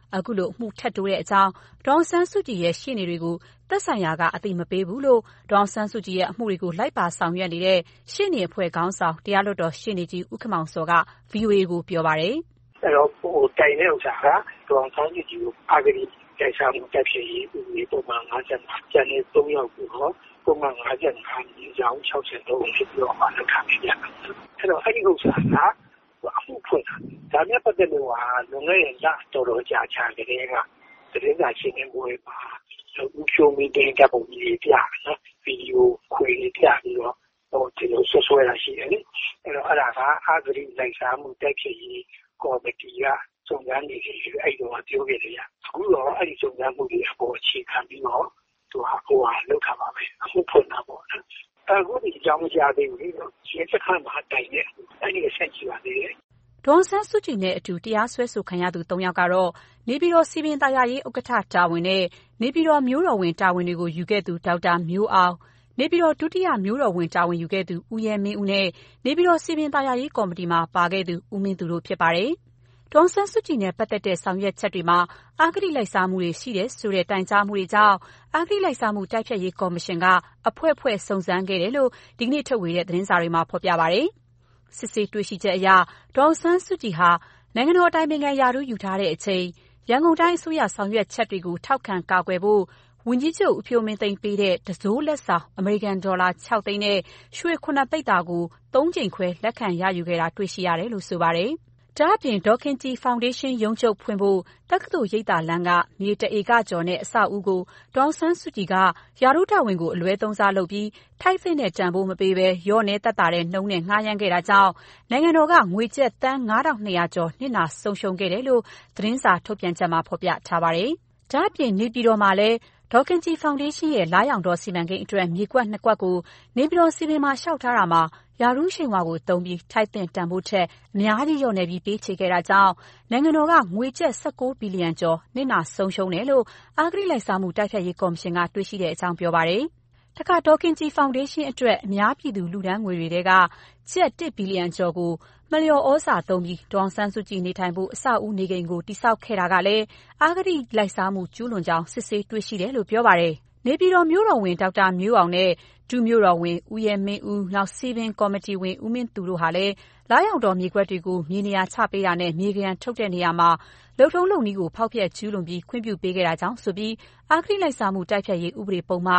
အခုလိုအမှုထပ်တိုးတဲ့အကြောင်းဒေါ်အောင်ဆန်းစုကြည်ရဲ့ရှေ့နေတွေကိုသက်ဆိုင်ရာကအသိမပေးဘူးလို့ဒေါ်အောင်ဆန်းစုကြည်ရဲ့အမှုတွေကိုလိုက်ပါဆောင်ရွက်နေတဲ့ရှေ့နေအဖွဲ့ခေါင်းဆောင်တရားလွှတ်တော်ရှေ့နေကြီးဦးခင်မောင်စောက VOA ကိုပြောပါတယ်။အဲ့တော့တိုင်တဲ့ဥစ္စာကဒေါ်အောင်ဆန်းစုကြည်ကိုအဂတိတိုက်စားမှုတက်ဖြစ်ရေးဥပဒေပုံမှန်55ကျန်တဲ့3ယောက်ကိုပုံမှန်55ညီဆောင်63ဖြစ်ပြီးတော့မှလက်ခံပြရမယ်။အဲ့တော့အဲ့ဒီဥစ္စာကအမှုဖွင့်တာဒါနဲ့ပတ်သက်လို့လွန်ခဲ့တဲ့လတော်တော်ကြာကြတဲ့ကသတင်းစာရှင်းလင်းပွဲမှာဦးဖြိုးမင်းတင်ကပုံကြီးပြနော်ဗီဒီယိုခွေပြပြီးတော့ဒီလိုဆွဲတာရှိတယ်လေအဲ့တော့အဲ့ဒါကအဂတိလိုက်စားမှုတိုက်ဖြစ်ရေးကော်မတီကစုံစမ်းနေတယ်အဲ့တော့ပြောခဲ့တယ်အခုတော့အဲ့ဒီစုံစမ်းမှုတွေအပေါ်အခြေခံပြီးတော့သူကလောက်ထားပါပဲအမှုဖွင့်တာပေါ့နော်အခုဒီအကြောင်းကြားသေးဘူးလေရှင်းစခန်းမှာတိုင်နေအဲ့ဒီအဆက်ကြီးပါသေးတယ်ဒေါ်အောင်ဆန်းစုကြည်နဲ့အတူတရားစွဲဆိုခံရသူ3ယောက်ကတော့နေပြည်တော်စီပင်သာယာရေးဥက္ကဋ္ဌတာဝန်နဲ့နေပြည်တော်မြို့တော်ဝင်တာဝန်တွေကိုယူခဲ့သူဒေါက်တာမျိုးအောင်နေပြည်တော်ဒုတိယမြို့တော်ဝင်တာဝန်ယူခဲ့သူဦးရဲမင်းဦးနဲ့နေပြည်တော်စီပင်သာယာရေးကော်မတီမှာပါခဲ့သူဦးမင်းသူတို့ဖြစ်ပါတယ်။ဒေါ်အောင်ဆန်းစုကြည်နဲ့ပတ်သက်တဲ့ဆောင်ရွက်ချက်တွေမှာအဂတိလိုက်စားမှုတွေရှိတယ်ဆိုတဲ့တိုင်ကြားမှုတွေကြောင့်အဂတိလိုက်စားမှုတိုက်ဖျက်ရေးကော်မရှင်ကအဖွဲ့စုံစမ်းခဲ့တယ်လို့ဒီကနေ့ထုတ်ဝေတဲ့သတင်းစာတွေမှာဖော်ပြပါတယ်။စစ်ဆေးတွေ့ရှိချက်အရဒေါ်အောင်ဆန်းစုကြည်ဟာနိုင်ငံတော်အတိုင်ပင်ခံရာထူးယူထားတဲ့အချိန်ရန်ကုန်တိုင်းအစိုးရဆောင်ရွက်ချက်တွေကိုထောက်ခံကာကွယ်ဖို့ဝန်ကြီးချုပ်ဦးဖြိုးမင်းသိန်းပေးတဲ့တစိုးလက်ဆောင်အမေရိကန်ဒေါ်လာ6သိန်းနဲ့ရွှေ9ပိဿာကို3ကြိမ်ခွဲလက်ခံရယူခဲ့တာတွေ့ရှိရတယ်လို့ဆိုပါတယ်။ဒါ့အပြင်ဒေါ်ခင်ကြည်ဖောင်ဒေးရှင်းရုံးချုပ်ဖွင့်ဖို့တက္ကသိုလ်ရိပ်သာလမ်းကမြေ1ဧကကျော်နဲ့အဆောက်အဦကိုဒေါ်အောင်ဆန်းစုကြည်ကရာထူးတာဝန်ကိုအလွဲသုံးစားလုပ်ပြီးထိုက်သင့်တဲ့တန်ဖိုးမပေးဘဲရော့နေသက်သာတဲ့နှုန်းနဲ့ငှားရမ်းခဲ့တာကြောင့်နိုင်ငံတော်ကငွေကျပ်သန်း9200ကျော်နစ်နာဆုံးရှုံးခဲ့တယ်လို့သတင်းစာထုတ်ပြန်ချက်မှာဖော်ပြထားပါတယ်။ဒါ့အပြင်နေပြည်တော်မှာလည်းဒေါ်ခင်ကြည်ဖောင်ဒေးရှင်းရဲ့လာရောင်တော်စီမံကိန်းအတွက်မြေကွက်2ကွက်ကိုနေပြည်တော်စီပင်မှာလျှောက်ထားတာမှာရာထူးချိန်ဝါကိုသုံးပြီးထိုက်သင့်တန်ဖိုးထက်အများကြီးလျော့နေပြီးပေးချေခဲ့တာကြောင့်နိုင်ငံတော်ကငွေကျပ်16ဘီလီယံကျော်နစ်နာဆုံးရှုံးတယ်လို့အဂတိလိုက်စားမှုတိုက်ဖျက်ရေးကော်မရှင်ကတွေ့ရှိတဲ့အကြောင်းပြောပါတယ်။တခါဒေါ်ခင်ကြည်ဖောင်ဒေးရှင်းအတွက်အများပြည်သူလူဒန်းငွေတွေထဲကကျပ်1ဘီလီယံကျော်ကိုမလျော်ဩဇာသုံးပြီးဒေါ်အောင်ဆန်းစုကြည်နေထိုင်ဖို့အဆောက်အဦနေကိန်းကိုတိစောက်ခဲ့တာကလည်းအဂတိလိုက်စားမှုကျူးလွန်ကြောင်းစစ်ဆေးတွေ့ရှိတယ်လို့ပြောပါတယ်။နေပြည်တော်မြို့တော်ဝင်ဒေါက်တာမျိုးအောင်နဲ့ဒုမြို့တော်ဝင်ဦးရဲမင်းဦးနောက်စီပင်ကော်မတီဝင်ဦးမင်းသူတို့ဟာလည်းလာရောင်တော်မြေကွက်တွေကိုမြေနေရာချပေးတာနဲ့မြေကရန်ထုတ်တဲ့နေရာမှာလုပ်ထုံးလုပ်နည်းကိုဖောက်ဖျက်ကျူးလွန်ပြီးခွင့်ပြုပေးခဲ့တာကြောင့်ဆိုပြီးအဂတိလိုက်စားမှုတိုက်ဖျက်ရေးဥပဒေပုံမှ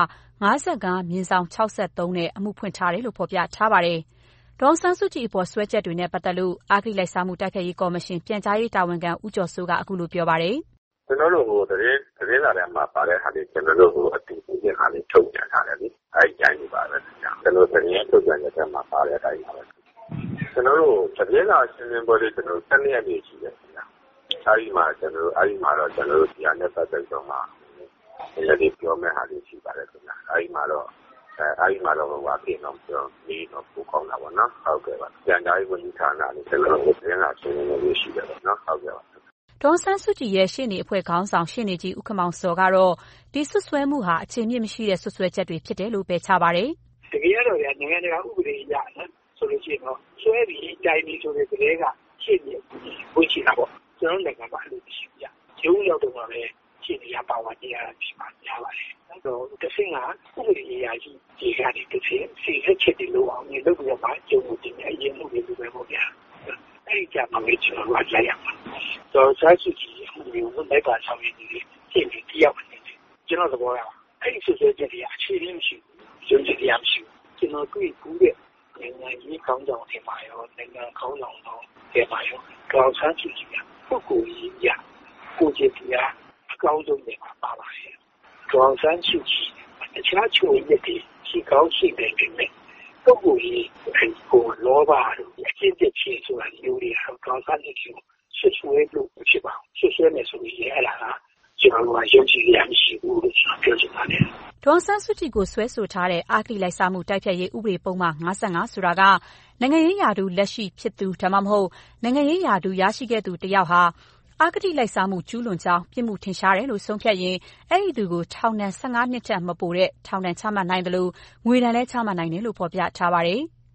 55/63နဲ့အမှုဖွင့်ထားတယ်လို့ဖော်ပြထားပါတယ်။ဒေါ်အောင်ဆန်းစုကြည်အပေါ်စွဲချက်တွေနဲ့ပတ်သက်လို့အဂတိလိုက်စားမှုတိုက်ဖျက်ရေးကော်မရှင်ပြန်ကြားရေးတာဝန်ခံဦးကျော်စိုးကအခုလိုပြောပါတယ်။ကျွန်တော်တို့သတင်းစာထဲမှာပါတဲ့ဟာလေးကျွန်တော်တို့အတူတူချင်းဟာလေးထုတ်ပြန်ထားတယ်လေ။အဲဒီတိုင်းနေပါပဲ။ကျွန်တော်သတင်းထုတ်ပြန်တဲ့ထဲမှာပါတဲ့အတိုင်းပါပဲ။ကျွန်တော်တို့သတင်းစာရှင်းလင်းပွဲလေးကျွန်တော်10ရက်နေရှိတယ်ခင်ဗျာ။အဲဒီမှာတော့ကျွန်တော်တို့ဒီဟာနဲ့ပတ်သက်တော့မှဒီပြောမယ့်ဟာလေးရှိပါတယ်ခင်ဗျာ။အဲဒီမှာတော့ဟိုပြင်တော့ပြောပြီးတော့ပို့ကောင်းတာပေါ့နော်ဟုတ်ကဲ့ပါပြန်တိုင်းဝန်ကြီးဌာနနဲ့ကျွန်တော်တို့ပြန်လာရှင်းနေလို့ရှိတယ်ပေါ့နော်ဟုတ်ကဲ့ပါဒေါ်ဆန်းစုကြည်ရဲ့ရှေ့နေအဖွဲ့ခေါင်းဆောင်ရှေ့နေကြီးဦးခင်မောင်စောကတော့ဒီဆွဆွဲမှုဟာအခြေမြင့်မရှိတဲ့ဆွဆွဲချက်တွေဖြစ်တယ်လို့ပယ်ချပါတယ်တကယ်တော့နိုင်ငံတကာဥပဒေအရနော်ဆိုလို့ရှိရင်တော့ဆွဲပြီးတိုင်ပြီးဆိုတဲ့ကလေးကရှေ့နေဝင်ချတာပေါ့ကျွန်တော်နိုင်ငံမှာအဲ့လိုရှိပြရုံးရောက်တော့မှပဲရှေ့နေရပါဝါတရားဖြစ်ပါများပါတယ်တော့တစ်ဆင့်ကဥပဒေအရာကြီးဒီကနေတစ်ဆင့်စီစစ်ချက်တွေလို့အောင်လုပ်ပြီးတော့မှကျုံမှုတင်အရင်မှုတွေပဲပေါ့ဗျာအဲ့ဒီကြမှာပဲကျွန်တော်တို့လိုက်ရမှာတော့ဆက်စုကြည့်မှုတွေကိုလိုက်ပါဆောင်ရည်တွေရှင်းပြီးတရားဝင်နေတယ်ကျွန်တော်သဘောရအဲ့ဒီဆွဆွဲချက်တွေအခြေရင်းမရှိဘူးရုံးချက်တရားမရှိဘူးကျွန်တော်တွေ့ဘူးတဲ့နိုင်ငံကြီးကောင်းဆောင်တွေပါရောနိုင်ငံကောင်းဆောင်တော့တွေပါရောတော့ဆက်စုကြည့်ပုဂ္ဂိုလ်ကြီးရကိုကြည့်တရားအကောင်းဆုံးတွေပါပါတယ်ဒေါ်ဆန်းစုကြည်တခြားချိုရည်တွေရှိကောင်းရှိတယ်ပြင်မဲ့ပုဂ္ဂိုလ်ကြီးကိုလောဘတို့အကျင့်တဲ့ချေဆိုတာမျိုးတွေဟောဒေါ်ဆန်းစုကြည်ဆွဆွဲလို့ဖြစ်ပါဆွဆွဲမယ်ဆိုရင်အဲ့ဒါကကျွန်တော်တို့ကယုံကြည်ရမရှိဘူးလို့ကျွန်တော်ပြောချင်ပါတယ်ဒေါ်ဆန်းစုကြည်ကိုဆွဲဆိုထားတဲ့အဂတိလိုက်စားမှုတိုက်ဖျက်ရေးဥပဒေပုံမှန်55ဆိုတာကနိုင်ငံရေးရာထူးလက်ရှိဖြစ်သူဒါမှမဟုတ်နိုင်ငံရေးရာထူးရရှိခဲ့သူတယောက်ဟာအဂတိလိုက်စားမှုကျူးလွန်ကြောင်းပြစ်မှုထင်ရှားတယ်လို့ဆုံးဖြတ်ရင်အဲ့ဒီသူကိုထောင်ဒဏ်15နှစ်ထက်မပိုတဲ့ထောင်ဒဏ်ချမှတ်နိုင်တယ်လို့ငွေဒဏ်လည်းချမှတ်နိုင်တယ်လို့ဖော်ပြထားပါတယ်။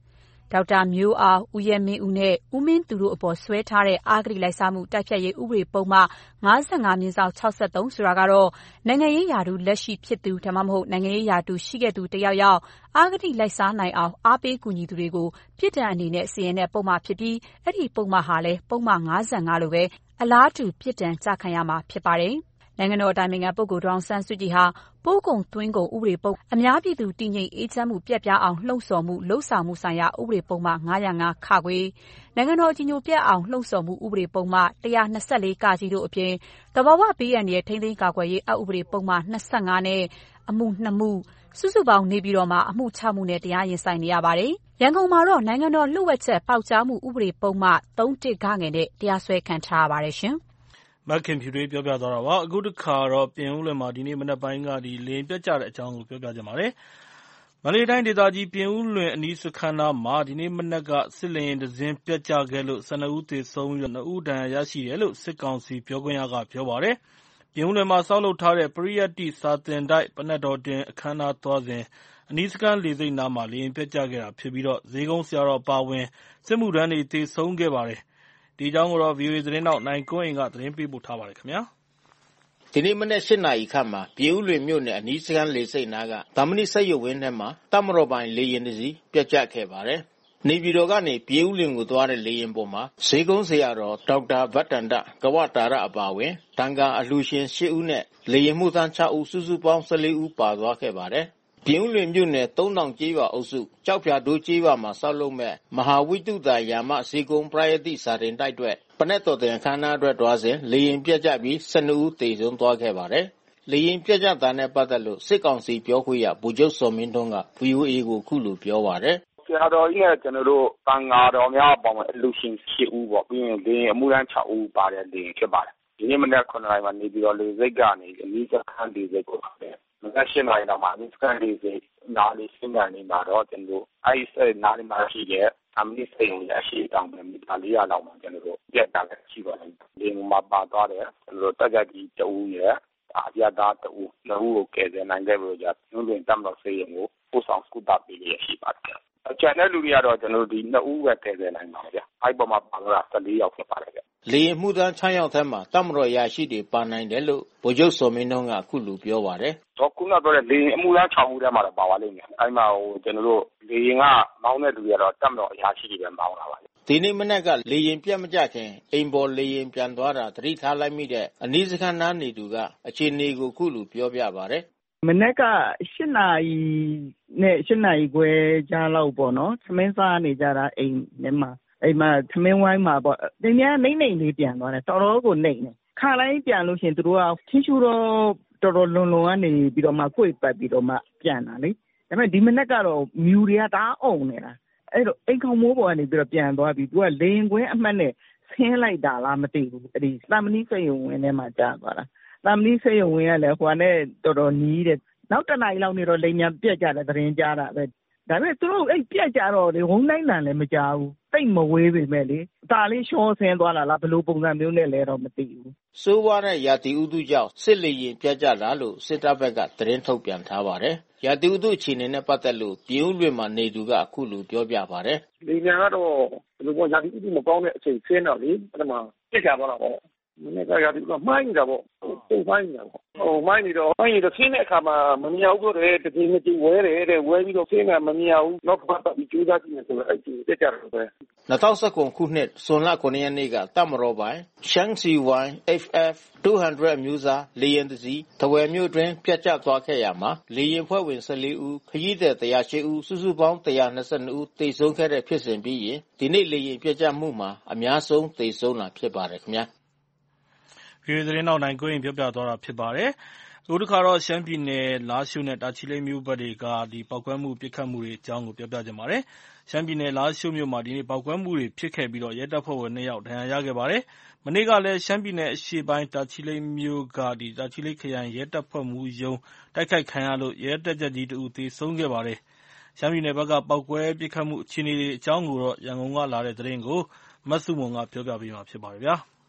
ဒေါက်တာမျိုးအောင်၊ဦးရဲမင်းဦးနဲ့ဦးမင်းသူတို့အပေါ်စွဲထားတဲ့ အဂတိလိုက်စားမှုတိုက်ဖျက်ရေးဥပဒေပုဒ်မ 55/63 ဆိုတာကတော့ နိုင်ငံရေးရာထူးလက်ရှိဖြစ်သူဒါမှမဟုတ်နိုင်ငံရေးရာထူးရှိခဲ့သူတစ်ယောက်ယောက်အဂတိလိုက်စားနိုင်အောင်အားပေးကူညီသူတွေကိုပြစ်ဒဏ်အနေနဲ့စီရင်တဲ့ပုဒ်မဖြစ်ပြီးအဲ့ဒီပုဒ်မဟာလည်းပုဒ်မ 55 လိုပဲအလားတူပြစ်ဒဏ်ကျခံရမှာဖြစ်ပါတယ်။နိုင်ငံတော်အတိုင်ပင်ခံပုဂ္ဂိုလ်ဒေါ်အောင်ဆန်းစုကြည်ဟာပို့ကုန်သွင်းကုန်ဥပဒေပုဒ်အများပြည်သူတည်ငြိမ်အေးချမ်းမှုပျက်ပြားအောင်လှုံ့ဆော်မှုလုပ်ဆောင်မှုဆိုင်ရာဥပဒေပုဒ်မ 505 ခခွေနိုင်ငံတော်အကြည်ညိုပျက်အောင်လှုံ့ဆော်မှုဥပဒေပုဒ်မ 124 ကကြီးတို့အပြင်သဘာဝဘေးအန္တရာယ်ထိန်းသိမ်းကာကွယ်ရေးအက်ဥပဒေပုဒ်မ 25 နဲ့အမှု 2 မှုစုစုပေါင်းနေပြည်တော်မှာအမှု 6 မှုနဲ့တရားရင်ဆိုင်နေရပါတယ်။ရန်ကုန်မှာတော့နိုင်ငံတော်လှုပ်ဝက်ချက်ပေါက်ကြားမှုဥပဒေပုဒ်မ 31 ဂ နဲ့တရားစွဲခံထားရပါတယ်ရှင်။မခင်ဖြူတွေပြောပြသွားတာပါအခုတစ်ခါတော့ပြင်ဦးလွင်မှာဒီနေ့မနက်ပိုင်းကလေပြတ်ကျတဲ့အကြောင်းကိုပြောပြကြပါမယ်။မန္တလေးတိုင်းဒေသကြီးပြင်ဦးလွင်အနီးစခန်းနားမှာဒီနေ့မနက်ကစစ်လေယာဉ်တစ်စင်းပြတ်ကျခဲ့လို့12ဦးသေဆုံးပြီး2ဦးဒဏ်ရာရရှိတယ်လို့စစ်ကောင်စီပြောခွင့်ရကပြောပါတယ်။ပြင်ဦးလွင်မှာဆောက်လုပ်ထားတဲ့ပရိယတ္တိစာသင်တိုက်ပနက်တော်တင်အခမ်းအနားသွားစဉ်အနီးစခန်းလေဆိပ်နားမှာလေယာဉ်ပြတ်ကျခဲ့တာဖြစ်ပြီးဈေးကုန်းဆရာတော်အပါအဝင်စစ်မှုထမ်းတွေသေဆုံးခဲ့ပါတယ်။ဒီအကြောင်းကိုဗွီအိုအေသတင်းထောက်နိုင်ကွန်းအိန်ကသတင်းပေးပို့ထားပါတယ်ခင်ဗျာ။ဒီနေ့မနေ့8 နာရီခန့်မှာပြင်ဦးလွင်မြို့နယ်အနီးစခန်းလေဆိပ်နားကဗမာဏိစက်ရုပ်ဝင်းထဲမှာတပ်မတော်ပိုင်လေယာဉ်တစ်စီးပြတ်ကျခဲ့ပါတယ်။နေပြည်တော်ကနေပြင်ဦးလွင်ကိုသွားတဲ့လေယာဉ်ပေါ်မှာဈေးကုန်းဆရာတော်ဒေါက်တာဗတ္တန္တကဝတာရအပါအဝင်တန်ခါအလှူရှင်8ဦးနဲ့လေယာဉ်မှုသား6ဦးစုစုပေါင်း14ဦးပါသွားခဲ့ပါတယ်။ပြင်ဦးလွင်မြို့နယ်3000ကျေးရွာအုပ်စုကြောက်ဖြာတိုးကျေးရွာမှာဆောက်လုပ်မဲ့မဟာဝိတုဒယာမဈေးကုန်းပရိယတ္တိစာတင်တိုက်အတွက်ပနက်တော်တင်အခမ်းအနားအတွက်တွားစဉ်လေယာဉ်ပြတ်ကျပြီး12ဦးသေဆုံးသွားခဲ့ပါတယ်။လေယာဉ်ပြတ်ကျတာနဲ့ပတ်သက်လို့စစ်ကောင်စီပြောခွင့်ရဗိုလ်ချုပ်စောမင်းထွန်းက VOA ကိုခုလိုပြောပါတယ်။ဆရာတော်ကြီးနဲ့ကျွန်တော်တို့တန်ဃာတော်များအပေါင်းအလူရှင်8ဦးပေါ့ပြီးရင်လေယာဉ်အမှုထမ်း6ဦးပါတဲ့လေယာဉ်ဖြစ်ပါတယ်။ဒီနေ့မနက်9နာရီမှာနေပြီးတော့လေဆိပ်ကနေအနီးစခန်းလေဆိပ်ကိုပါတယ်။မနက်8နာရီလောက်မှာအနီးစခန်းလေဆိပ်နားလေးရှင်းကန်နေမှာတော့ကျွန်တော်အဲဒီနားလေးမှာရှိတဲ့အမနစ်စိန်ရရှိတောင်ပဲမီတာ400လောက်မှာကျွန်တော်တို့ပြတ်တာလည်းရှိပါတယ်။လေယာဉ်မှာပါသွားတယ်ကျွန်တော်တို့တက်ကြကြီး2ဦးရဲ့အပြတ်သား2ဦး2ဦးကိုကယ်ဆယ်နိုင်ခဲ့ပြီးတော့ညွှန်လွင်တပ်မတော်စေရင်ကိုပို့ဆောင်စကူတာပေးရရှိပါတယ်။ကျန်တဲ့လူတွေကတော့ကျွန်တော်တို့ဒီ2ဦးပဲကယ်ဆယ်နိုင်ပါဗျ။အဲဒီပေါ်မှာပါတော့14ယောက်ဖြစ်ပါတယ်ဗျ။လေယာဉ်မှုသား6ယောက်ထဲမှာတပ်မတော်ရာရှိတွေပါနိုင်တယ်လို့ဗိုလ်ချုပ်စောမင်းထွန်းကခုလိုပြောပါတယ်။တော့ခုနပြောတဲ့လေယာဉ်အမှုသား6ဦးထဲမှာတော့ပါပါလိမ့်မယ်။အဲဒီမှာကျွန်တော်တို့လေယာဉ်ကမောင်းတဲ့လူတွေကတော့တပ်မတော်ရာရှိတွေပဲမောင်းတာပါ။ဒီနေ့မနက်ကလေယာဉ်ပြတ်မကျခင်အိမ်ပေါ်လေယာဉ်ပြန်သွားတာသတိထားလိုက်မိတဲ့အနီးစခန်းနားနေသူကအခြေအနေကိုခုလိုပြောပြပါတယ်။မနက်က8နာရီနဲ့8နာရီခွဲကြားလောက်ပေါ့နော်သမင်းစားနေကြတာအိမ်ထဲမှာအိမ်မှာသမင်းဝိုင်းမှာပေါ့တင်များနှိမ့်လေးပြန်သွားတယ်တော်တော်ကိုနှိမ့်တယ်ခါလိုက်ပြန်လို့ရှင်သူတို့ကချင်းချူတော့တော်တော်လွန်ကနေပြီးတော့မှကိုယ်ပတ်ပြီးတော့မှပြန်လာလေဒါပေမဲ့ဒီမနက်ကတော့မြူတွေကတအားအုံနေတာအဲ့တော့အိမ်ခေါမိုးပေါ်ကနေပြီးတော့ပြန်သွားပြီးသူကလေရင်ခွင်းအမှတ်နဲ့ဆင်းလိုက်တာလားမသိဘူးအဲ့ဒီသမဏိစက်ရုံဝင်းထဲမှာကြာသွားတာသမဏိစက်ရုံဝင်းကလည်းဟိုကနေတော်တော်နီးတယ်နောက်တနာရီလောက်နေတော့လိမ်ညာပြက်ကြတဲ့သတင်းကြားတာပဲဒါပေမဲ့သူတို့အဲ့ပြက်ကြတော့လေဝုန်းတိုင်းတန်လည်းမကြားဘူးတိတ်မဝေးပေမဲ့လေအသာလေးရှောဆင်းသွားတာလားဘယ်လိုပုံစံမျိုးနဲ့လဲတော့မသိဘူးစိုးဝါတဲ့ရာသီဥတုကြောင့်စစ်လေရင်ပြက်ကြတာလို့စစ်တပ်ဘက်ကသတင်းထုတ်ပြန်ထားပါတယ်ရာသီဥတုအခြေအနေနဲ့ပတ်သက်လို့ပြင်ဦးလွင်မှာနေသူကအခုလိုပြောပြပါတယ်လေညာကတော့ဘယ်လိုပေါ့ရာသီဥတုမကောင်းတဲ့အချိန်ဆင်းတော့လေအဲ့ဒါမှပြက်ကြသွားတာပေါ့မနေ့ကရာသီဥတုမှိုင်းနေတာပေါ့ပုံမှိုင်းနေတာပေါ့မိုင်းနေတော့ဆင်းတဲ့အခါမှာမမြင်ဘူးတော့တကယ်မကြည့်ဝဲတယ်တဲ့ဝဲပြီးတော့ဆင်းတာမမြင်ဘူးနောက်ပတ်ပြီးကြိုးစားကြည့်နေဆိုတော့အဲ့ဒီတက်ကြတော့ပဲ 2019ခုနှစ်ဇွန်လ9ရက်နေ့ကတပ်မတော်ပိုင်းရှမ်းစီဝိုင်း FF 200အမျိုးသားလေယာဉ်တစ်စီးတဝယ်မြို့တွင်ပြတ်ကျသွားခဲ့ရမှာလေယာဉ်ဖွဲ့ဝင်14ဦးခရီးသည်108ဦးစုစုပေါင်း122ဦးသေဆုံးခဲ့တဲ့ဖြစ်စဉ်ပြီးရင်ဒီနေ့လေယာဉ်ပြတ်ကျမှုမှာအများဆုံးသေဆုံးတာဖြစ်ပါတယ်ခင်ဗျာဒီသတင်းနောက်နိုင်ကိုရင်ပြောပြသွားတာဖြစ်ပါတယ်။အခုတစ်ခါတော့ရှမ်းပြည်နယ်လားရှိုးနဲ့တာချီလိတ်မြို့ဘက်တွေကပောက်ကွဲမှုပစ်ခတ်မှုတွေအကြောင်းကိုပြောပြကြပါမယ်။ရှမ်းပြည်နယ်လားရှိုးမြို့မှာဒီနေ့ပောက်ကွဲမှုတွေဖြစ်ခဲ့ပြီးရဲတပ်ဖွဲ့ဝင်2ယောက်ဒဏ်ရာရခဲ့ပါတယ်။မနေ့ကလည်းရှမ်းပြည်နယ်အရှေ့ပိုင်းတာချီလိတ်မြို့ကတာချီလိတ်ခရိုင်ရဲတပ်ဖွဲ့မှူးရုံးတိုက်ခိုက်ခံရလို့ရဲတပ်ကြပ်ကြီးတဦးသေဆုံးခဲ့ပါတယ်။ရှမ်းပြည်နယ်ဘက်ကပောက်ကွဲပစ်ခတ်မှုအခြေအနေတွေအကြောင်းကိုတော့ရန်ကုန်ကလာတဲ့သတင်းကိုမဆုမွန်ကပြောပြပေးမှာဖြစ်ပါတယ်ဗျာ။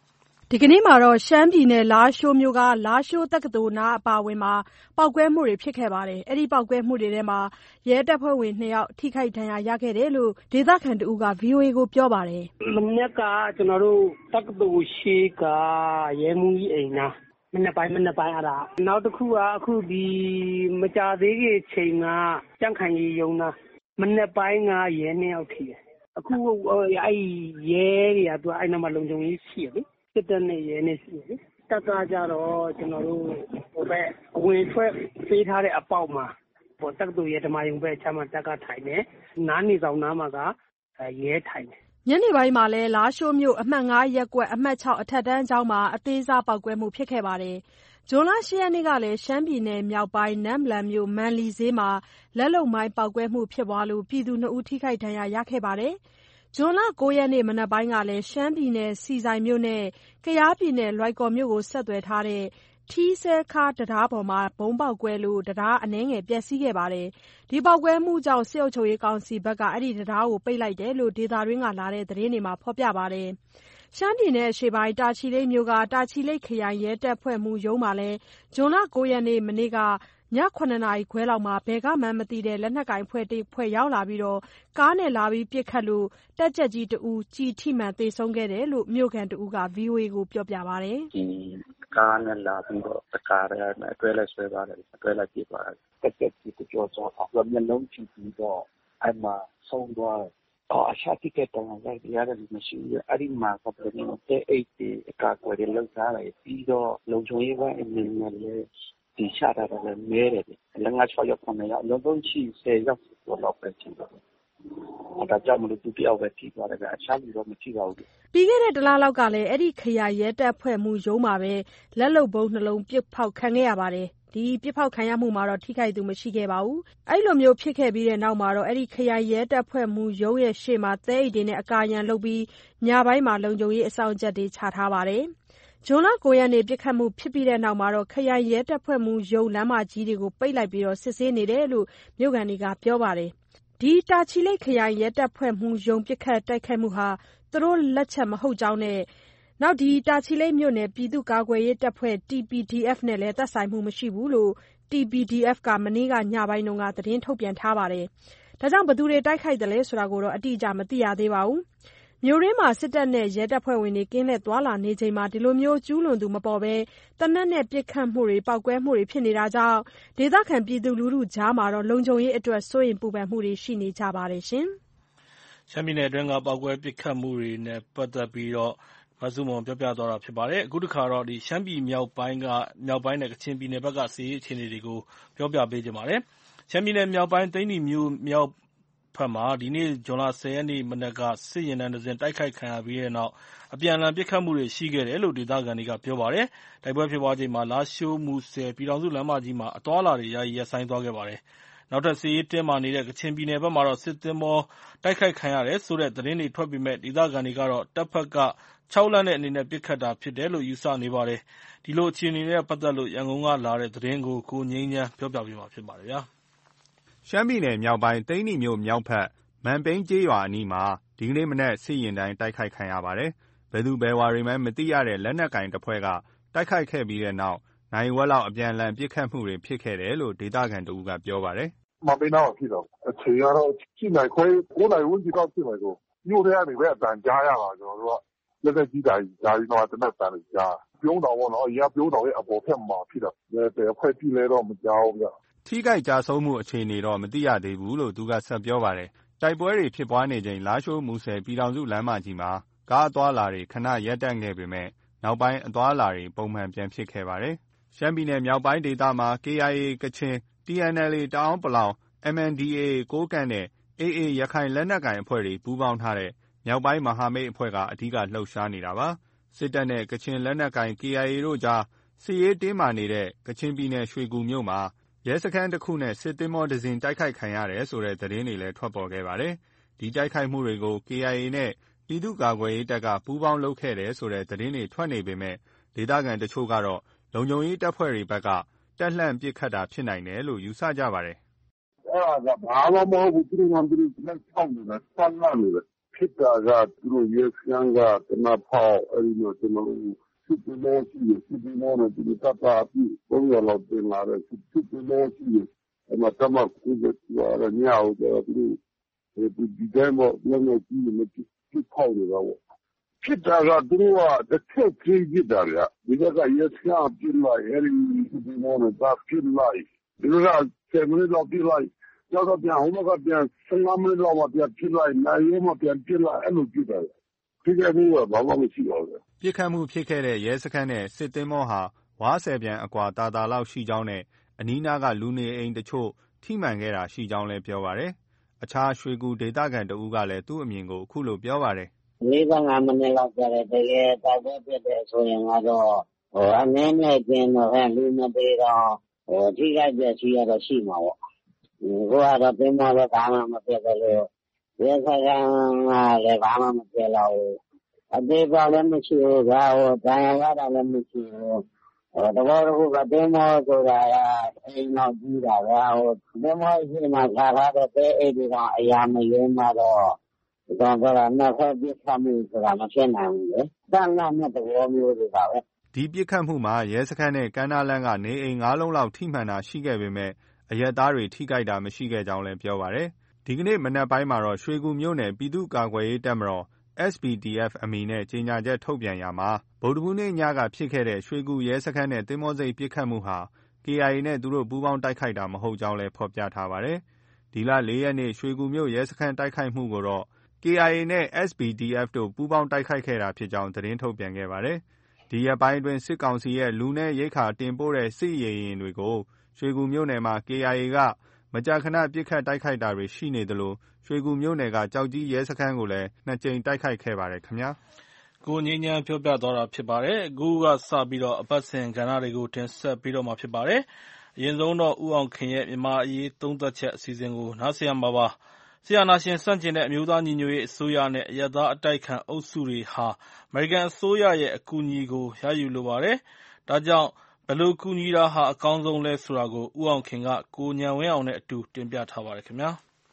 ဒီကနေ့မှာတော့ရှမ်းပြည်နယ်လားရှိုးမြို့ကလားရှိုးတက္ကသိုလ်နားအပါအဝင်မှာပေါက်ကွဲမှုတွေဖြစ်ခဲ့ပါတယ်။အဲဒီပေါက်ကွဲမှုတွေထဲမှာရဲတပ်ဖွဲ့ဝင် 2 ယောက်ထိခိုက်ဒဏ်ရာရခဲ့တယ်လို့ဒေသခံတဦးက VOA ကိုပြောပါတယ်။မနေ့ကကျွန်တော်တို့တက္ကသိုလ်ရှိကရဲမှုကြီးအိမ်နာမနေ့ပိုင်းအဲ့ဒါနောက်တစ်ခုကအခုဒီမကြသေးခင်ချိန်ကကြန့်ခိုင်ရီယုံနာမနေ့ပိုင်းကရဲ2 ယောက်ထိတယ်။အခုအဲ့ရဲတွေကသူအဲ့နားမှာလုံခြုံရေးရှိတယ်လေစစ်တပ်နဲ့ရဲနဲ့ရှိတယ်။တက်ကကြတော့ကျွန်တော်တို့ဟိုဘက်အဝင်ထွက်ပေးထားတဲ့အပေါက်မှာပေါ်တက္ကသိုလ်ရဲဓမ္မယုံဘက်အချမ်းမှာတက်ကထိုင်တယ်။နားနေဆောင်နားမှာကရဲထိုင်တယ်ညနေပိုင်းမှာလည်းလားရှိုးမြို့အမှတ် 5 ရပ်ကွက်အမှတ် 6 အထက်တန်းကျောင်းမှာအသေးစားပေါက်ကွဲမှုဖြစ်ခဲ့ပါတယ်။ဇွန်လ 8 ရက်နေ့ကလည်းရှမ်းပြည်နယ်မြောက်ပိုင်းနမ့်လန်မြို့မန်လီဈေးမှာလက်လုပ်မိုင်းပေါက်ကွဲမှုဖြစ်ပွားလို့ပြည်သူ 2 ဦးထိခိုက်ဒဏ်ရာရခဲ့ပါတယ်။ဇွန်လ 9 ရက်နေ့မနက်ပိုင်းကလည်းရှမ်းပြည်နယ်ဆီဆိုင်မြို့နဲ့ကယားပြည်နယ်လွိုင်ကော်မြို့ကိုဆက်သွယ်ထားတဲ့ထီးစဲခါးတံတားပေါ်မှာဗုံးပေါက်ကွဲလို့တံတားအနည်းငယ်ပျက်စီးခဲ့ပါတယ်။ဒီပေါက်ကွဲမှုကြောင့်စစ်အုပ်ချုပ်ရေးကောင်စီဘက်ကအဲဒီတံတားကိုပိတ်လိုက်တယ်လို့ဒေသတွင်းကလာတဲ့သတင်းတွေမှာဖော်ပြပါတယ်။ရှမ်းပြည်နယ်အရှေ့ပိုင်းတာချီလိတ်မြို့ကတာချီလိတ်ခရိုင်ရဲတပ်ဖွဲ့မှူးရုံးမှာလည်းဇွန်လ 9 ရက်နေ့မနေ့ကည 7 နာရီခွဲလောက်မှာဘယ်ကမှန်းမသိတဲ့လက်နက်ကိုင်အဖွဲ့ရောက်လာပြီးကားနဲ့လာပြီးပစ်ခတ်လို့တပ်ကြပ်ကြီးတဦးကျည်ထိမှန်သေဆုံးခဲ့တယ်လို့မြို့ခံတဦးက VOA ကိုပြောပြပါတယ်။ကားနဲ့လာပြီးတော့တကားရဲအတွဲလိုက်ဆွဲသွားတယ်အတွဲလိုက်ပြေးသွားတယ်တက်တက်ကြီးကိုကြောတော့မျက်လုံးကြည့်ပြီးတော့အဲ့မှာဆုံးသွားတယ်အရှာတိကတောင်းလိုက်ရတယ်မရှိဘူးအဲ့ဒီမှာကပြည်နေတဲ့အိတ်ဒီအကာကွယ်တွေလောက်ထားတယ်ပြီးတော့လုံခြုံရေးပိုင်းအနေနဲ့လည်းဒီရှာတာလည်းမဲတယ်လည်းငါ6ရောက်9ရောက်လုံးလုံးချီ10ရောက်တော့ပဲချီတော့ဒါကြောင့်မလို့သူတယောက်ပဲထိသွားတယ်ကအချမ်းပြီးတော့မထိပါဘူးပြီးခဲ့တဲ့တလားလောက်ကလည်းအဲ့ဒီခရိုင်ရဲတပ်ဖွဲ့မှုရုံးမှာပဲလက်လုံပုံးနှလုံးပစ်ဖောက်ခံခဲ့ရပါတယ်ဒီပြစ်ဖောက်ခံရမှုမှာတော့ထိခိုက်သူမရှိခဲ့ပါဘူးအဲ့လိုမျိုးဖြစ်ခဲ့ပြီးတဲ့နောက်မှာတော့အဲ့ဒီခရိုင်ရဲတပ်ဖွဲ့မှုရုံးရဲ့ရှေ့မှာသဲအိတ်တွေနဲ့အကာရန်လုပ်ပြီးညပိုင်းမှာလုံခြုံရေးအစောင့်အကြပ်တွေချထားပါတယ်ဇွန်လ 9 ရက်နေ့ပြစ်ခတ်မှုဖြစ်ပြီးတဲ့နောက်မှာတော့ခရိုင်ရဲတပ်ဖွဲ့မှုရုံးလမ်းမကြီးတွေကိုပိတ်လိုက်ပြီးစစ်ဆေးနေတယ်လို့မြို့ခံတွေကပြောပါတယ်ဒီတာချီလိတ်ခရိုင်ရဲတပ်ဖွဲ့မှုရုံးပစ်ခတ်တိုက်ခိုက်မှုဟာသူတို့လက်ချက်မဟုတ်ကြောင်းနဲ့နောက်ဒီတာချီလိတ်မြို့နယ်ပြည်သူ့ကာကွယ်ရေးတပ်ဖွဲ့ TPDF နဲ့လည်းသက်ဆိုင်မှုမရှိဘူးလို့ TPDF ကမနေ့ကညပိုင်းကသတင်းထုတ်ပြန်ထားပါတယ်။ဒါကြောင့်ဘယ်သူတွေတိုက်ခိုက်တယ်လဲဆိုတာကိုတော့အတိအကျမသိရသေးပါဘူး။မြို့ရင်းမှာစစ်တပ်နဲ့ရဲတပ်ဖွဲ့ဝင်တွေကင်းလှည့်သွားလာနေချိန်မှာဒီလိုမျိုးကျူးလွန်သူမပေါ်ဘဲတနက်နဲ့ပစ်ခတ်မှုတွေပေါက်ကွဲမှုတွေဖြစ်နေတာကြောင့်ဒေသခံပြည်သူလူထုကြားမှာတော့လုံခြုံရေးအတွက်စိုးရိမ်ပူပန်မှုတွေရှိနေကြပါတယ်ရှင်။ရှမ်းပြည်နယ်အတွင်းကပေါက်ကွဲပစ်ခတ်မှုတွေနဲ့ပတ်သက်ပြီးတော့မဆုမွန်ပြောပြသွားတာဖြစ်ပါတယ်။အခုတစ်ခါတော့ဒီရှမ်းပြည်မြောက်ပိုင်းနဲ့ကချင်ပြည်နယ်ဘက်ကစစ်ရေးအခြေအနေတွေကိုပြောပြပေးချင်ပါတယ်။ရှမ်းပြည်နယ်မြောက်ပိုင်းသိန္နီမြို့မြောက်ဘက်မှာဒီနေ့ဇွန်လ 10 ရက်နေ့မနက်ကစစ်ယာဉ်တန်းတစ်စင်းတိုက်ခိုက်ခံရပြီးတဲ့နောက်အပြန်အလှန်ပစ်ခတ်မှုတွေရှိခဲ့တယ်လို့ဒေသခံတွေကပြောပါတယ်။တိုက်ပွဲဖြစ်ပွားချိန်မှာလားရှိုးမူဆယ်ပြည်ထောင်စုလမ်းမကြီးမှာအသွားအလာတွေယာယီရပ်ဆိုင်းသွားခဲ့ပါတယ်။နောက်ထပ်စစ်ရေးတင်းမာနေတဲ့ကချင်ပြည်နယ်ဘက်မှာတော့စစ်သင်္ဘောတိုက်ခိုက်ခံရတယ်ဆိုတဲ့သတင်းတွေထွက်ပေမဲ့ဒေသခံတွေကတော့တပ်ဖက်က6 လက်နဲ့အနေနဲ့ပစ်ခတ်တာဖြစ်တယ်လို့ယူဆနေပါတယ်။ဒီလိုအခြေအနေနဲ့ပတ်သက်လို့ရန်ကုန်ကလာတဲ့သတင်းကိုကိုငြိမ်းချမ်းပြောပြပေးမှာဖြစ်ပါတယ်ဗျာ။ရှမ်းပြည်နယ်မြောက်ပိုင်းသိန္နီမြို့မြောက်ဘက်မန်ပိန်းကျေးရွာအနီးမှာဒီကနေ့မနက်စစ်ယာဉ်တန်းတိုက်ခိုက်ခံရပါတယ်။ဘယ်သူဘယ်ဝါတွေမှမသိရတဲ့လက်နက်ကိုင်တပ်ဖွဲ့ကတိုက်ခိုက်ခဲ့ပြီးတဲ့နောက်နိုင်ဝက်လောက်အပြန်အလှန်ပစ်ခတ်မှုတွေဖြစ်ခဲ့တယ်လို့ဒေသခံတဦးကပြောပါတယ်။မန်ပိန်းနားမှာဖြစ်တော့အချိန်ကတော့7 နာရီခွဲ9 နာရီဝန်းကျင်တော့ဖြစ်မယ်ဆိုမြို့ထဲကနေပဲအတန်ကြားရတာကျွန်တော်တို့ကလက်သက်ကြီးတာကြားပြီးတော့တနက်တန်တွေကြားပြုံးတော်ပေါ့နော်အရင်ပြုံးတော်ရဲ့အပေါ်ဖက်မှာဖြစ်တော့ဘယ်အဖွဲ့ပြည်လဲတော့မကြောက်ဘူးဗျထိခိုက်ကြဆုံးမှုအခြေအနေတော့မသိရသေးဘူးလို့သူကဆက်ပြောပါတယ်တိုက်ပွဲတွေဖြစ်ပွားနေချိန်လားရှိုးမူဆယ်ပြည်ထောင်စုလမ်းမကြီးမှာကားအသွားအလာတွေခဏရပ်တန့်ခဲ့ပေမဲ့နောက်ပိုင်းအသွားအလာတွေပုံမှန်ပြန်ဖြစ်ခဲ့ပါတယ်ရှမ်းပြည်နယ်မြောက်ပိုင်းဒေသမှာ KIA ကချင် TNLA တအောင်းပလောင် MNDAA ကိုးကန့်နဲ့ AA ရခိုင်လက်နက်ကိုင်အဖွဲ့တွေပူးပေါင်းထားတဲ့မြောက်ပိုင်းမဟာမိတ်အဖွဲ့ကအဓိကလှုပ်ရှားနေတာပါစစ်တပ်နဲ့ကချင်လက်နက်ကိုင် KIA တို့ကြားစစ်ရေးတင်းမာနေတဲ့ကချင်ပြည်နယ်ရွှေကူမြို့မှာရဲစခန်းတစ်ခုနဲ့စစ်သင်္ဘောတစ်စင်းတိုက်ခိုက်ခံရတယ်ဆိုတဲ့သတင်းတွေလည်းထွက်ပေါ်ခဲ့ပါတယ်ဒီတိုက်ခိုက်မှုတွေကို KIA နဲ့ပြည်သူ့ကာကွယ်ရေးတပ်ကပူးပေါင်းလုပ်ခဲ့တယ်ဆိုတဲ့သတင်းတွေထွက်နေပေမဲ့ဒေသခံတချို့ကတော့လုံခြုံရေးတပ်ဖွဲ့တွေဘက်ကတက်လှမ်းပစ်ခတ်တာဖြစ်နိုင်တယ်လို့ယူဆကြပါတယ်အဲ့ဒါကဘာမှမဟုတ်ဘူးသူတို့ကလက်ချောင်းနေတာဆန်းလာနေတယ်ဖြစ်တာကသူတို့ရဲစခန်းကတနဖောက်အဲ့ဒီလိုကျွန်တော်တို့စစ်တင်မောရှိတယ်စစ်တင်မောနဲ့ဒီကတာပြီ300လောက်တင်လာတယ်စစ်တင်မောရှိတယ်အဲ့မှာတမကူကရညောက်တော့ဒီတိုင်းပေါ့လည်းမကြည့်မကြည့်ဖောက်နေတော့ဖြစ်တာကသူတို့ကတစ်ချက်ကြီးကြည့်တာဗျဒီကရက်စကားပြလိုက်အဲ့ဒီဒီမောနဲ့တာပြလိုက်ဒီက7 မိနစ်လောက်ပြလိုက်တော့ပြန်ဟိုကပြန်15 မိနစ်လောက်မှပြန်ပြလိုက်နိုင်ရောမှပြန်ပြလိုက်အဲ့လိုကြည့်တာဒီကနေ့ကဘာမှမရှိတော့ဘူးပြစ်ခတ်မှုဖြစ်ခဲ့တဲ့ရဲစခန်းနဲ့စစ်သင်္ဘောဟာဝါးဆယ်ပြန်အကွာတာလောက်ရှိကြောင်းနဲ့အနီးနားကလူနေအိမ်တချို့ထိမှန်ခဲ့တာရှိကြောင်းလည်းပြောပါတယ်အခြားရွှေကူဒေသခံတဦးကလည်းသူ့အမြင်ကိုအခုလိုပြောပါတယ် 45 မိနစ်လောက်ကြာတယ်တကယ်တောက်ပွဲပြတဲ့ဆိုရင်ကတော့အနည်းနဲ့ကျင်းတော့လူမသေးတော့ထိခိုက်ပြစီရတော့ရှိမှာပေါ့ကိုကတော့ပြင်မတော့ဘာမှမပြတ်တယ်လို့ရဲစခန်းကလည်းဘာမှမပြတ်တော့ဘူးအသေးပါလည်းမရှိဘူးဘာဟိုတန်ရတာလည်းမရှိဘူးတဘောတခုကပြင်မဆိုတာအိမ်နောက်ကြီးတာဗျာဟိုပြင်မရှိမှခါထားတဲ့တဲအိတ်တွေကအရာမရင်းမှတော့တော့နောက်ထပ်ပြစ်ခတ်မှုဆိုတာမဖြစ်နိုင်ဘူးလေတန်လာတဲ့သဘောမျိုးတွေပါပဲဒီပြစ်ခတ်မှုမှာရဲစခန်းနဲ့ကမ်းနားလမ်းကနေအိမ်9 လုံးလောက်ထိမှန်တာရှိခဲ့ပေမဲ့အရက်သားတွေထိခိုက်တာမရှိခဲ့ကြောင်းလည်းပြောပါတယ်ဒီကနေ့မနက်ပိုင်းမှာတော့ရွှေကူမြို့နယ်ပြည်သူ့ကာကွယ်ရေးတပ်မတော် SPDF အမည်နဲ့ကြေညာချက်ထုတ်ပြန်ရာမှာဗုဒ္ဓဟူးနေ့ညကဖြစ်ခဲ့တဲ့ရွှေကူရဲစခန်းနဲ့သင်္ဘောဆိပ်ပြစ်ခတ်မှုဟာ KIA နဲ့သူတို့ပူးပေါင်းတိုက်ခိုက်တာမဟုတ်ကြောင်းလည်းဖော်ပြထားပါတယ်ဒီလ4 ရက်နေ့ရွှေကူမြို့ရဲစခန်းတိုက်ခိုက်မှုကိုတော့ KIA နဲ့ SPDF တို့ပူးပေါင်းတိုက်ခိုက်ခဲ့တာဖြစ်ကြောင်းသတင်းထုတ်ပြန်ခဲ့ပါတယ်ဒီရက်ပိုင်းအတွင်းစစ်ကောင်စီရဲ့လူနဲ့ရိက္ခာတင်ပို့တဲ့စစ်ရေယာဉ်တွေကိုရွှေကူမြို့နယ်မှာ KIA ကမကြာခဏပြစ်ခတ်တိုက်ခိုက်တာတွေရှိနေသလိုရွှေကူမြို့နယ်ကကြောက်ကြီးရဲစခန်းကိုလည်း2 ကြိမ်တိုက်ခိုက်ခဲ့ပါတယ်ခင်ဗျာကိုငြိမ်းချမ်းပြောပြသွားတာဖြစ်ပါတယ်အခုကစပြီးတော့အပတ်စဉ်ကဏ္ဍတွေကိုတင်ဆက်ပြီးတော့မှာဖြစ်ပါတယ်အရင်ဆုံးတော့ဦးအောင်ခင်ရဲ့မြန်မာအရေးသုံးသပ်ချက်အစီအစဉ်ကိုနားဆင်ရမှာပါဆရာနာရှင်စန့်ကျင်တဲ့အမျိုးသားညီညွတ်ရေးအစိုးရနဲ့အရပ်သားအတိုက်ခံအုပ်စုတွေဟာအမေရိကန်အစိုးရရဲ့အကူအညီကိုရယူလိုပါတယ်ဒါကြောင့်ဘယ်လိုကူညီတာဟာအကောင်းဆုံးလဲဆိုတာကိုဦးအောင်ခင်ကကိုဉာဏ်ဝင်းအောင်နဲ့အတူတင်ပြထားပါတယ်ခင်ဗျာ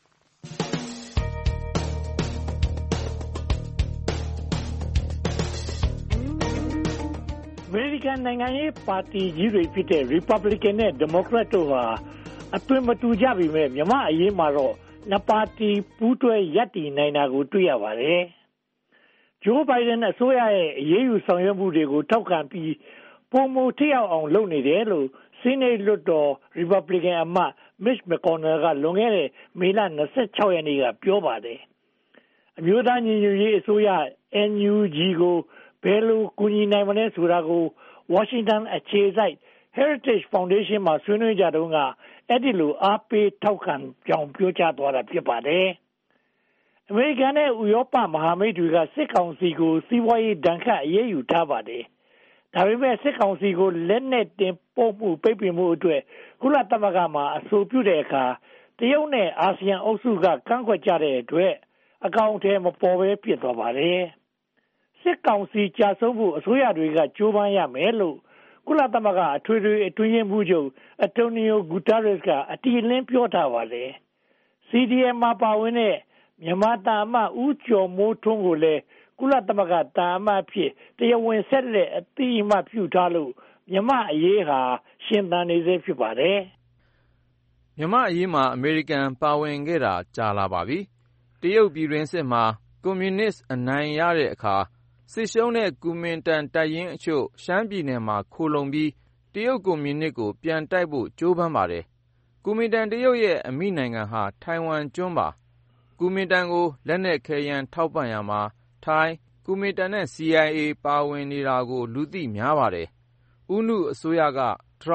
အမေရိကန်နိုင်ငံရေးပါတီကြီးတွေဖြစ်တဲ့ Republican နဲ့ Democrat တို့ဟာအသွင်မတူကြပေမဲ့မြန်မာအရေးမှာတော့နှစ်ပါတီပူးတွဲရပ်တည်နိုင်တာကိုတွေ့ရပါတယ်။ဂျိုးဘိုင်ဒန်အစိုးရရဲ့အရေးယူဆောင်ရွက်မှုတွေကိုထောက်ခံပြီးပုံမထိရောက်အောင်လုပ်နေတယ်လို့ဆီနိတ်လွှတ်တော် Republican အမတ် Mitch McConnell ကလွန်ခဲ့တဲ့မေလ26 ရက်နေ့ကပြောပါတယ်။အမျိုးသားညီညွတ်ရေးအစိုးရ NUG ကိုဘယ်လိုကူညီနိုင်မလဲဆိုတာကိုဝါရှင်တန်အခြေစိုက် Heritage Foundation မှာဆွေးနွေးကြတုန်းကအဲ့ဒီလိုအားပေးထောက်ခံကြောင်းပြောကြားသွားတာဖြစ်ပါတယ်။အမေရိကန်နဲ့ဥရောပမဟာမိတ်တွေကစစ်ကောင်စီကိုစီးပွားရေးဒဏ်ခတ်အရေးယူထားပါတယ်။ဒါပေမဲ့စစ်ကောင်စီကိုလက်နက်တင်ပို့မှုပိတ်ပင်မှုအတွက်ကုလသမဂ္ဂမှာအဆိုပြုတဲ့အခါတရုတ်နဲ့အာဆီယံအုပ်စုကကန့်ကွက်ကြတဲ့အတွက်အကောင့်ထဲမပေါ်ပဲဖြစ်သွားပါတယ်။စစ်ကောင်စီကြာဆုံးဖို့အစိုးရတွေကကြိုးပမ်းရမယ်လို့ကုလသမဂ္ဂအထွေထွေအတွင်းရေးမှူးချုပ်အတိုနီယိုဂူတာရက်စ်ကအတိအလင်းပြောထားပါတယ်။ CDM မှာပါဝင်တဲ့မြန်မာတာအမတ်ဦးကျော်မိုးထွန်းကိုလည်းကုလသမဂ္ဂတာအမတ်ဖြစ်တရားဝင်ဆက်လက်အသိအမှတ်ပြုထားလို့မြန်မာအရေးဟာရှင်သန်နေစေဖြစ်ပါတယ်။မြန်မာအရေးမှာအမေရိကန်ပါဝင်ခဲ့တာကြာလာပါပြီ။တရုတ်ပြည်တွင်းစစ်မှာကွန်မြူနစ်အနိုင်ရတဲ့အခါစစ်ရှုံးတဲ့ကူမင်တန်တပ်ရင်းအချို့ရှမ်းပြည်နယ်မှာခိုလုံပြီးတရုတ်ကွန်မြူနစ်ကိုပြန်တိုက်ဖို့ကြိုးပမ်းပါတယ်။ကူမင်တန်တရုတ်ရဲ့အမိနိုင်ငံဟာထိုင်ဝမ်ကျွန်းပါ။ကူမင်တန်ကိုလက်နက်ခဲယမ်းထောက်ပံ့ရမှာထိုင်းကူမင်တန်နဲ့ CIA ပါဝင်နေတာကိုလူသိများပါတယ်။ဦးနုအစိုးရက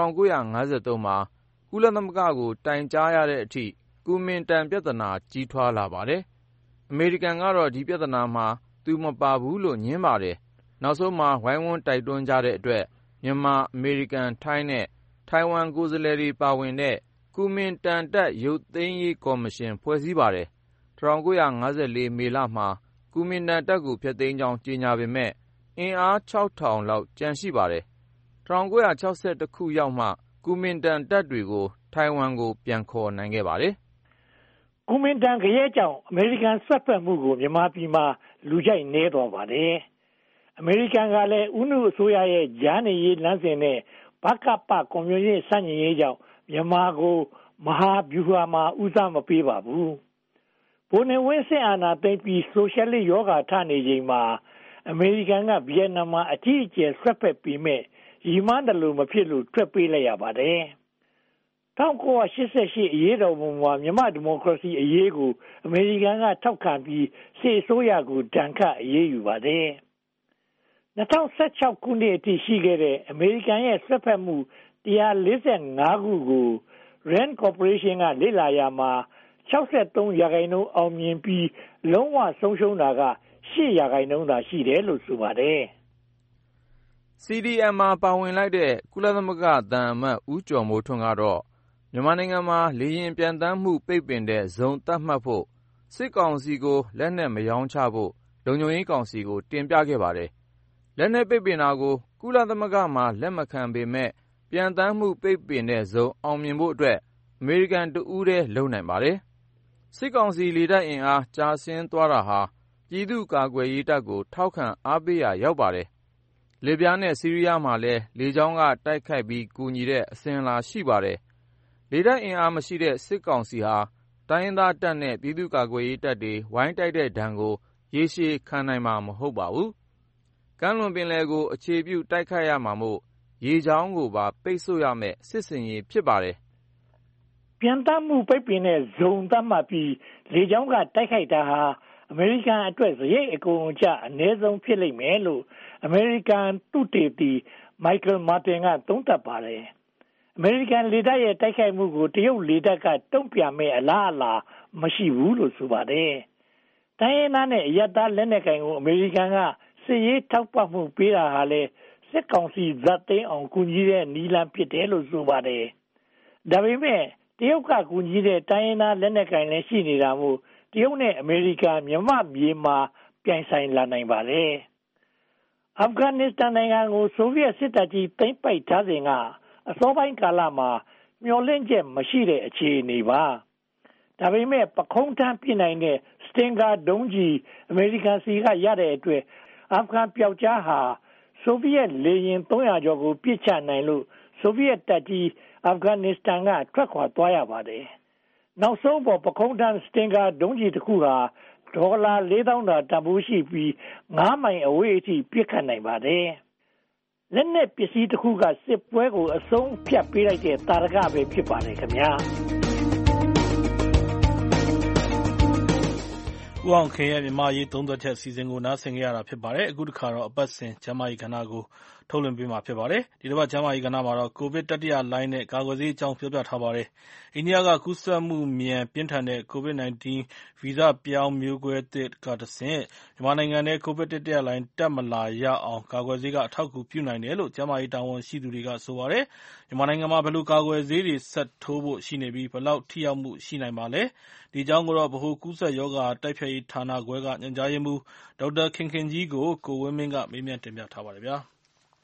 1953မှာကုလသမဂ္ဂကိုတိုင်ကြားရတဲ့အထိကူမင်တန်ပြဿနာကြီးထွားလာပါတယ်။အမေရိကန်ကတော့ဒီပြဿနာမှာသူမပါဘူးလို့ညင်းပါတယ်။နောက်ဆုံးမှာဝိုင်းဝန်းတိုက်တွန်းကြတဲ့အတွက်မြန်မာအမေရိကန်ထိုင်းနဲ့ထိုင်ဝမ်ကိုယ်စားလှယ်တွေပါဝင်တဲ့ကူမင်တန်တပ်ရုပ်သိမ်းရေးကော်မရှင်ဖွဲ့စည်းပါတယ်။1954မေလမှာကူမင်တန်တပ်ကိုဖျက်သိမ်းကြောင်းကြေညာပေမဲ့အင်အား 6,000 လောက်ကျန်ရှိပါတယ်။1961ခုရောက်မှကူမင်တန်တပ်တွေကိုထိုင်ဝမ်ကိုပြန်ခေါ်နိုင်ခဲ့ပါတယ်။ကူမင်တန်ခရဲကြောင့်အမေရိကန်ဆွတ်ဖက်မှုကိုမြန်မာပြည်မှာလူကြိုက်နေသွားပါတယ်။အမေရိကန်ကလည်းဦးနုအစိုးရရဲ့ကြားနေရေးလမ်းစဉ်နဲ့ဗကပကွန်မြူနစ်ဆန့်ကျင်ရေးကြောင့်မြန်မာကိုမဟာဗျူဟာမှာဦးစားမပေးပါဘူး။ဗိုလ်နေဝင်းစစ်အာဏာသိမ်းပြီးဆိုရှယ်လစ်ယောဂါထနေချိန်မှာအမေရိကန်ကဗီယက်နမ်မှာအကြီးအကျယ်ဆွတ်ဖက်ပြီးမဲ့ရီမန်းတယ်လို့မဖြစ်လို့ထွက်ပေးလိုက်ရပါတယ်။1988အရေးတော်ပုံမှာမြန်မာဒီမိုကရေစီအရေးကိုအမေရိကန်ကထောက်ခံပြီးစစ်အစိုးရကိုဒဏ်ခတ်အရေးယူပါတယ်။2016ခုနှစ်အထိရှိခဲ့တဲ့အမေရိကန်ရဲ့ဆွတ်ဖက်မှု145ခုကို RAND Corporation ကလေ့လာရမှာ63% အောင်မြင်ပြီးလုံးဝဆုံးရှုံးတာက8% သာရှိတယ်လို့ဆိုပါတယ်။ CDM မှာပါဝင်လိုက်တဲ့ကုလသမဂ္ဂသံအမတ်ဦးကျော်မိုးထွန်းကတော့မြန်မာနိုင်ငံမှာလေယာဉ်ပျံသန်းမှုပိတ်ပင်တဲ့ဇုံသတ်မှတ်ဖို့စစ်ကောင်စီကိုလက်နက်မရောင်းချဖို့လုံခြုံရေးကောင်စီကိုတင်ပြခဲ့ပါတယ်။လက်နက်ပိတ်ပင်တာကိုကုလသမဂ္ဂမှာလက်မခံပေမဲ့ပျံသန်းမှုပိတ်ပင်တဲ့ဇုံအောင်မြင်ဖို့အတွက်အမေရိကန်တဦးတည်းလုပ်နိုင်ပါတယ်။စစ်ကောင်စီလေတပ်အင်အားကျဆင်းသွားတာဟာပြည်သူ့ကာကွယ်ရေးတပ်ကိုထောက်ခံအားပေးရာရောက်ပါတယ်။လစ်ဗျားနဲ့ဆီးရီးယားမှာလည်းလေကြောင်းကတိုက်ခိုက်ပြီးကူညီတဲ့အစဉ်အလာရှိပါတယ်။လေတပ်အင်အားမရှိတဲ့စစ်ကောင်စီဟာတိုင်းရင်းသားတပ်နဲ့ပြည်သူ့ကာကွယ်ရေးတပ်တွေဝိုင်းတိုက်တဲ့ဒဏ်ကိုရေရှည်ခံနိုင်မှာမဟုတ်ပါဘူး။ကမ်းလွန်ပင်လယ်ကိုအခြေပြုတိုက်ခိုက်ရမှာမို့ရေကြောင်းကိုပါပိတ်ဆို့ရမယ့်စစ်စင်ရေးဖြစ်ပါတယ်။ပြန်တမ်းမှုပိတ်ပင်တဲ့ဇုံသတ်မှတ်ပြီးလေကြောင်းကတိုက်ခိုက်တာဟာအမေရိကန်အတွက်စရိတ်အကုန်အကျအနည်းဆုံးဖြစ်လိမ့်မယ်လို့အမေရိကန်သုတေသီမိုက်ကယ်မာတင်ကသုံးသပ်ပါတယ်။အမေရိကန်လေတပ်ရဲ့တိုက်ခိုက်မှုကိုတရုတ်လေတပ်ကတုံ့ပြန်မဲ့အလားအလာမရှိဘူးလို့ဆိုပါတယ်။တိုင်းရင်းသားနဲ့အရပ်သားလက်နက်ကိုင်ကိုအမေရိကန်ကစစ်ရေးထောက်ပံ့မှုပေးတာဟာလည်းစစ်ကောင်စီဇတ်သိမ်းအောင်ကူညီတဲ့နီလန်ဖြစ်တယ်လို့ဆိုပါတယ်။ဒါပေမဲ့တရုတ်ကကူညီတဲ့တိုင်းရင်းသားလက်နက်ကိုင်လည်းရှိနေတာမို့တရုတ်နဲ့အမေရိကန်မြန်မာပြည်မှာပြိုင်ဆိုင်လာနိုင်ပါတယ်။အာဖဂန်နစ္စတန်နိုင်ငံကိုဆိုဗီယက်စစ်တပ်ကြီးသိမ်းပိုက်ထားစဉ်ကအစောပိုင်းကာလမှာမျှော်လင့်ချက်မရှိတဲ့အခြေအနေပါ။ဒါပေမဲ့ပခုံးထမ်းပြနိုင်တဲ့စတင်ဂါဒုံးကြီးအမေရိကန်စီကရတဲ့အတွက်အာဖဂန်ပျောက်ကြားဟာဆိုဗီယက်လေယာဉ်300ကျော်ကိုပြစ်ချနိုင်လို့ဆိုဗီယက်တပ်ကြီးအာဖဂန်နစ္စတန်ကထွက်ခွာသွားရပါတယ်။နောက်ဆုံးပေါ်ပခုံးထမ်းစတင်ဂါဒုံးကြီးတစ်ခုဟာဒေါ်လာ4000တာတန်ဖိုးရှိပြီး9မိုင်အဝေးအထိပြစ်ခတ်နိုင်ပါတယ်။လက်နက်ပစ္စည်းတစ်ခုကစစ်ပွဲကိုအဆုံးဖြတ်ပေးလိုက်တဲ့တာရကပဲဖြစ်ပါတယ်ခင်ဗျာ။ဦးအောင်ခင်ရဲ့မြန်မာရေးသုံးသပ်ချက်အစီအစဉ်ကိုနားဆင်ကြရတာဖြစ်ပါတယ်။အခုတစ်ခါတော့အပတ်စဉ်ကျန်းမာရေးကဏ္ဍကိုထုတ်လွှင့်ပေးမှာဖြစ်ပါတယ်။ဒီတစ်ပတ်ကျန်းမာရေးကဏ္ဍမှာတော့ကိုဗစ်တတိယလှိုင်းနဲ့ကာကွယ်ဆေးအကြောင်းပြောပြထားပါတယ်။အိန္ဒိယကကူးစက်မှုမြန်ပြင်းထန်တဲ့ COVID-19 ဗီဇပြောင်းမျိုးကွဲသစ်ကတဆင့်မြန်မာနိုင်ငံထဲကိုဗစ်တတိယလှိုင်းတက်မလာရအောင်ကာကွယ်ဆေးကအထောက်အကူပြုနိုင်တယ်လို့ကျန်းမာရေးတာဝန်ရှိသူတွေကဆိုပါတယ်။မြန်မာနိုင်ငံမှာဘယ်လိုကာကွယ်ဆေးတွေဆက်ထိုးဖို့ရှိနေပြီးဘယ်လောက်ထိရောက်မှုရှိနိုင်ပါလဲ။ဒီအကြောင်းကိုတော့ဗဟိုကူးစက်ရောဂါတိုက်ဖျက်ရေးဌာနခွဲကညွှန်ကြားရေးမှူးဒေါက်တာခင်ခင်ကြီးကိုကိုဝင်းမင်းကမေးမြန်းတင်ပြထားပါတယ်ဗျာ။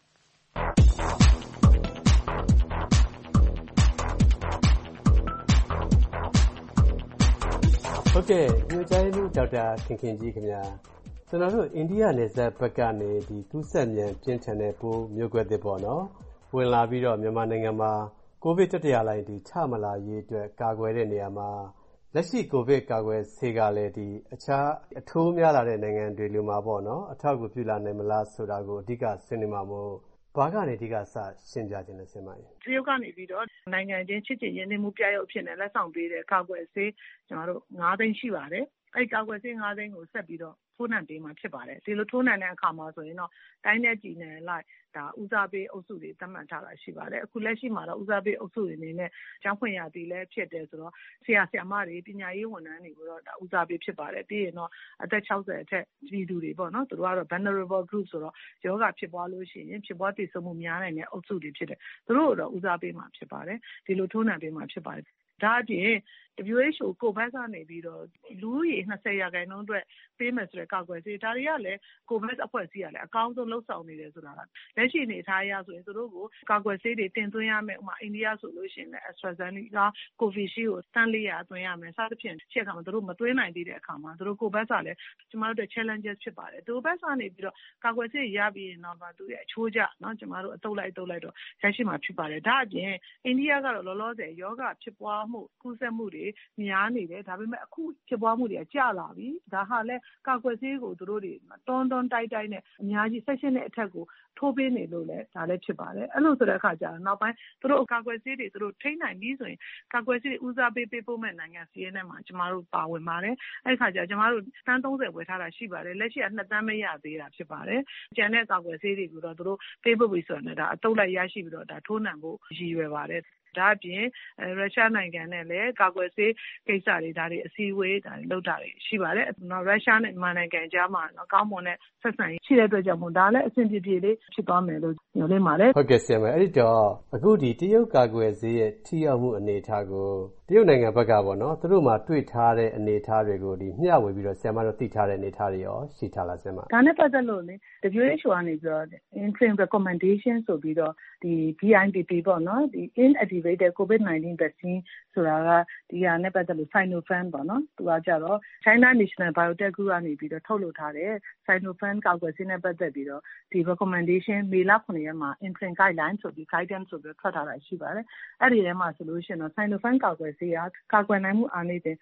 ဟုတ်ကဲ့ညွှန်ကြားရေးမှူးဒေါက်တာခင်ခင်ကြီးခင်ဗျာကျွန်တော်တို့အိန္ဒိယနယ်စပ်ဘက်ကနေဒီကူးစက်မြန်ပြင်းထန်တဲ့ပိုးမျိုးကွဲသစ်ပေါ့နော်ဝင်လာပြီးတော့မြန်မာနိုင်ငံမှာကိုဗစ်တတိယလှိုင်းဒီချမလာရေးအတွက်ကာကွယ်တဲ့နေရာမှာလက်ရှိကိုဗစ်ကာကွယ်ဆေးကလည်းဒီအခြားအထိုးများလာတဲ့နိုင်ငံတွေလိုမှာပေါ့နော်အထောက်အကူပြုလာနိုင်မလားဆိုတာကိုအဓိကဆွေးနွေးမှာမို့ဘာကနေအဓိကစရှင်းပြခြင်းလဲဆင်ပါရင်တရုတ်ကနေပြီးတော့နိုင်ငံချင်းချစ်ချင်ရင်းနှီးမှုပြရုပ်ဖြစ်နေလက်ဆောင်ပေးတဲ့ကာကွယ်ဆေးကျွန်တော်တို့9သိန်းရှိပါတယ်အဲ့ကာကွယ်ဆေး9သိန်းကိုဆက်ပြီးတော့ထိုးနှံပေးမှာဖြစ်ပါတယ်ဒီလိုထိုးနှံတဲ့အခါမှာဆိုရင်တော့တိုင်းနဲ့ပြည်နယ်လိုက်ဒါဦးစားပေးအုပ်စုတွေသတ်မှတ်ထားတာရှိပါတယ်အခုလက်ရှိမှာတော့ဦးစားပေးအုပ်စုတွေအနေနဲ့ကျောင်းဖွင့်ရသည်လည်းဖြစ်တယ်ဆိုတော့ဆရာဆရာမတွေပညာရေးဝန်ထမ်းတွေကိုတော့ဒါဦးစားပေးဖြစ်ပါတယ်ပြီးရင်တော့အသက်60အထက်ပြည်သူတွေပေါ့နော်သူတို့ကတော့ vulnerable group ဆိုတော့ယောဂဖြစ်ပွားလို့ရှိရင်ဖြစ်ပွားတည်ဆုံမှုများနိုင်တဲ့အုပ်စုတွေဖြစ်တယ်သူတို့တော့ဦးစားပေးမှာဖြစ်ပါတယ်ဒီလိုထိုးနှံပေးမှာဖြစ်ပါတယ်ဒါအပြင် WHO ကိုဗက်ကနေပြီးတော့လူဦးရေ20%အတွက်ပေးမယ်ဆိုတဲ့ကာကွယ်ဆေးဒါတွေကလည်းကိုဗက်အဖွဲ့အစည်းကလည်းအကောင်းဆုံးလှုပ်ဆောင်နေတယ်ဆိုတာကလက်ရှိအနေအထားအရဆိုရင်သူတို့ကိုကာကွယ်ဆေးတွေတင်သွင်းရမယ်ဥပမာအိန္ဒိယဆိုလို့ရှိရင်လည်း AstraZeneca Covishield ကိုတန်း400သွင်းရမယ်စသဖြင့်ချက်ခါမှာသူတို့မသွင်းနိုင်သေးတဲ့အခါမှာသူတို့ကိုဗက်ကလည်းကျမတို့ challenges ဖြစ်ပါတယ်သူဘက်ကနေပြီးတော့ကာကွယ်ဆေးရပြီးရင်တော့သူရဲ့အချိုးကျနော်ကျမတို့အတုပ်လိုက်တော့ရရှိမှာဖြစ်ပါတယ်ဒါအပြင်အိန္ဒိယကတော့လောလောဆယ်ယောဂဖြစ်ပွားမှုကူးစက်မှုတွေများနေတယ်ဒါပေမဲ့အခုဖြစ်ပွားမှုတွေကကျလာပြီဒါဟာလည်းကာကွယ်ဆေးကိုသူတို့တွေတွန်းတိုက်နဲ့အများကြီး16နှစ်အထက်ကိုထိုးပေးနေလို့လည်းဒါလည်းဖြစ်ပါတယ်အဲ့လိုဆိုတဲ့အခါကျတော့နောက်ပိုင်းသူတို့ကာကွယ်ဆေးတွေသူတို့ထိန်းနိုင်ပြီးဆိုရင်ကာကွယ်ဆေးဦးစားပေးပို့မဲ့နိုင်ငံစီးရဲနဲ့မှာကျမတို့ပါဝင်ပါတယ်အဲ့ခါကျကျမတို့တန်း30ဝယ်ထားတာရှိပါတယ်လက်ရှိက2တန်းမရသေးတာဖြစ်ပါတယ်ကျန်တဲ့ကာကွယ်ဆေးတွေကိုတော့သူတို့ပေးပို့ပြီးဆိုတော့ဒါအတုပ်လိုက်ရရှိပြီးတော့ဒါထိုးနှံဖို့ရည်ရွယ်ပါတယ်ဒါအပြင်ရုရှားနိုင်ငံနဲ့လည်းကာကွယ်ဆေးကိစ္စတွေဒါတွေအစည်းအဝေးဒါတွေလုပ်တာတွေရှိပါတယ်။နော်ရုရှားနဲ့မြန်မာနိုင်ငံကြားမှာနော်ကောင်းမွန်တဲ့ဆက်ဆံရေးရှိတဲ့အတွက်ကြောင့်မို့ဒါလည်းအဆင်ပြေပြေလေးဖြစ်သွားမယ်လို့ညွှန်လင်းပါတယ်။ဟုတ်ကဲ့ဆရာမအဲ့ဒီတော့အခုဒီတရုတ်ကာကွယ်ဆေးရဲ့ထိရောက်မှုအနေအထားကိုတရုတ်နိုင်ငံဘက်ကပေါ့နော်သူတို့မှတွေ့ထားတဲ့အနေအထားတွေကိုဒီမျှဝေပြီးတော့ဆရာမတို့သိထားတဲ့အနေအထားတွေရောရှိထားလားဆရာမ။ဒါနဲ့ပတ်သက်လို့လေ WHO ကနေပြီးတော့ interim recommendation ဆိုပြီးတော့ဒီ BIPP ပေါ့နော်ဒီ inactivated COVID-19 vaccine ဆိုတာကဒီဟာနဲ့ပတ်သက်လို့ Sinopharm ပေါ့နော်သူကကြတော့ China National Biotech Group ကနေပြီးတော့ထုတ်လုပ်ထားတဲ့ Sinopharm ကာကွယ်ဆေးနဲ့ပတ်သက်ပြီးတော့ဒီ recommendation မေလ9ရက်မှာ interim guideline ဆိုပြီး guidance ဆိုပြီးထွက်ထားတာရှိပါတယ်အဲ့ဒီထဲမှာဆိုလို့ရှိရင်တော့ Sinopharm ကာကွယ်ဆေးကကာကွယ်နိုင်မှုအားနည်းတဲ့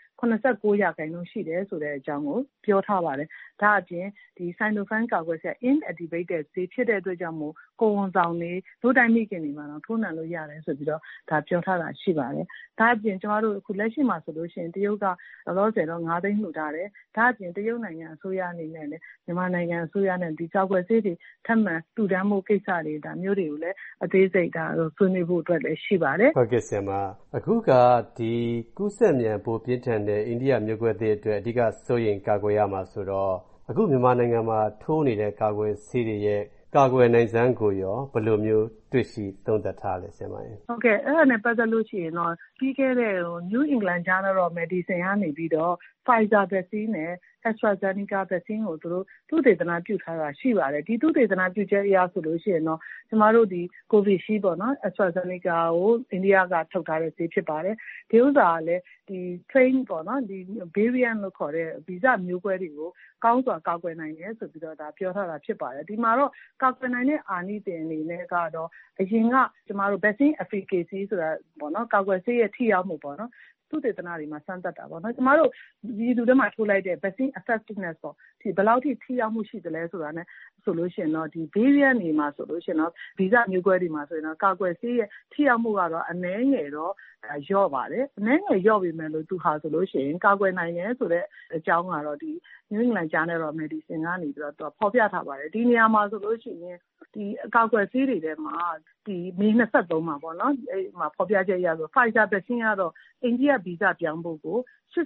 89%ရှိတယ်ဆိုတဲ့အကြောင်းကိုပြောထားပါတယ်ဒါအပြင်ဒီ Sinopharm ကာကွယ်ဆေး inactivated ဆေးဖြစ်တဲ့အတွက်ကြောင့်မို့ကိုဝန်ဆောင်တွေဒုတိယမိခင်တွေမှာတော့ထိုးနှံလို့ရတယ်ဆိုပြီးတော့ဒါပြောထားတာရှိပါတယ်ဒါအပြင်ကျမတို့အခုလက်ရှိမှာဆိုလို့ရှိရင်တရုတ်ကလောလောဆယ်တော့9သိန်းလှူထားတယ်ဒါအပြင်တရုတ်နိုင်ငံအစိုးရအနေနဲ့လည်းမြန်မာနိုင်ငံအစိုးရနဲ့ဒီကာကွယ်ဆေးတွေထပ်မံတူတန်းမှုကိစ္စတွေဒါမျိုးတွေကိုလည်းအသေးစိတ်ဒါဆွေးနွေးဖို့အတွက်လည်းရှိပါတယ်ဟုတ်ကဲ့ဆရာမအခုကဒီကူးစက်မြန်ပိုပြင်းထန်တဲ့အိန္ဒိယမျိုးကွဲသစ်အတွက်အဓိကစိုးရိမ်ကာကွယ်ရမှာဆိုတော့အခုမြန်မာနိုင်ငံမှာထိုးနေတဲ့ကာကွယ်ဆေးတွေရဲ့ကာကွယ်နိုင်စွမ်းကိုရောဘယ်လိုမျိုးတွေ့ရှိသုံးသပ်ထားလဲဆရာမရေဟုတ်ကဲ့အဲ့ဒါနဲ့ပတ်သက်လို့ရှိရင်တော့ပြီးခဲ့တဲ့New England Journal of Medicine ကနေပြီးတော့ Pfizer vaccine နဲ့ AstraZeneca vaccine ကိုသူတို့သုတေသနပြုထားတာရှိပါတယ်ဒီသုတေသနပြုချက်အရဆိုလို့ရှိရင်တော့ကျမတို့ဒီ Covishield ပေါ့နော် AstraZeneca ကိုအိန္ဒိယကထုတ်ထားတဲ့ဆေးဖြစ်ပါတယ်ဒီဥစ္စာကလည်းဒီ strain ပေါ့နော်ဒီ variant လို့ခေါ်တဲ့ဗီဇမျိုးကွဲတွေကိုကောင်းစွာကာကွယ်နိုင်တယ်ဆိုပြီးတော့ဒါပြောထားတာဖြစ်ပါတယ်ဒီမှာတော့ကာကွယ်နိုင်တဲ့အာနိသင်အနေနဲ့ကတော့အရင်ကကျမတို့ vaccine efficacy ဆိုတာပေါ့နော်ကာကွယ်ဆေးရဲ့ထိရောက်မှုပေါ့နော်သုတေသနတွေမှာစမ်းသပ်တာပေါ့နော်ကျမတို့ဒီလူတွေမှာထိုးလိုက်တဲ့ vaccine effectiveness ပေါ့ဒီဘယ်လောက်ထိရောက်မှုရှိသလဲဆိုတာ ਨੇ ဆိုလို့ရှိရင်တော့ဒီ variant တွေမှာဆိုလို့ရှိရင်တော့ဗီဇမျိုးကွဲတွေမှာဆိုရင်တော့ကာကွယ်ဆေးရဲ့ထိရောက်မှုကတော့အနည်းငယ်တော့လျော့ပါတယ်အနည်းငယ်လျော့ပြီမဲ့လို့သူဟာဆိုလို့ရှိရင်ကာကွယ်နိုင်တယ်ဆိုတဲ့အကြောင်းကတော့ဒီ New England Journal of Medicine ကနေပြီးတော့ဖော်ပြထားပါတယ်ဒီနေရာမှာဆိုလို့ရှိရင်ဒီကာကွယ်ဆေးတွေထဲမှာဒီမေ23မှာပေါ့နော်အဲ့မှာဖော်ပြချက်ရဆို Pfizer vaccine ကတော့အိန္ဒိယဗီဇပြောင်းဖို့ကို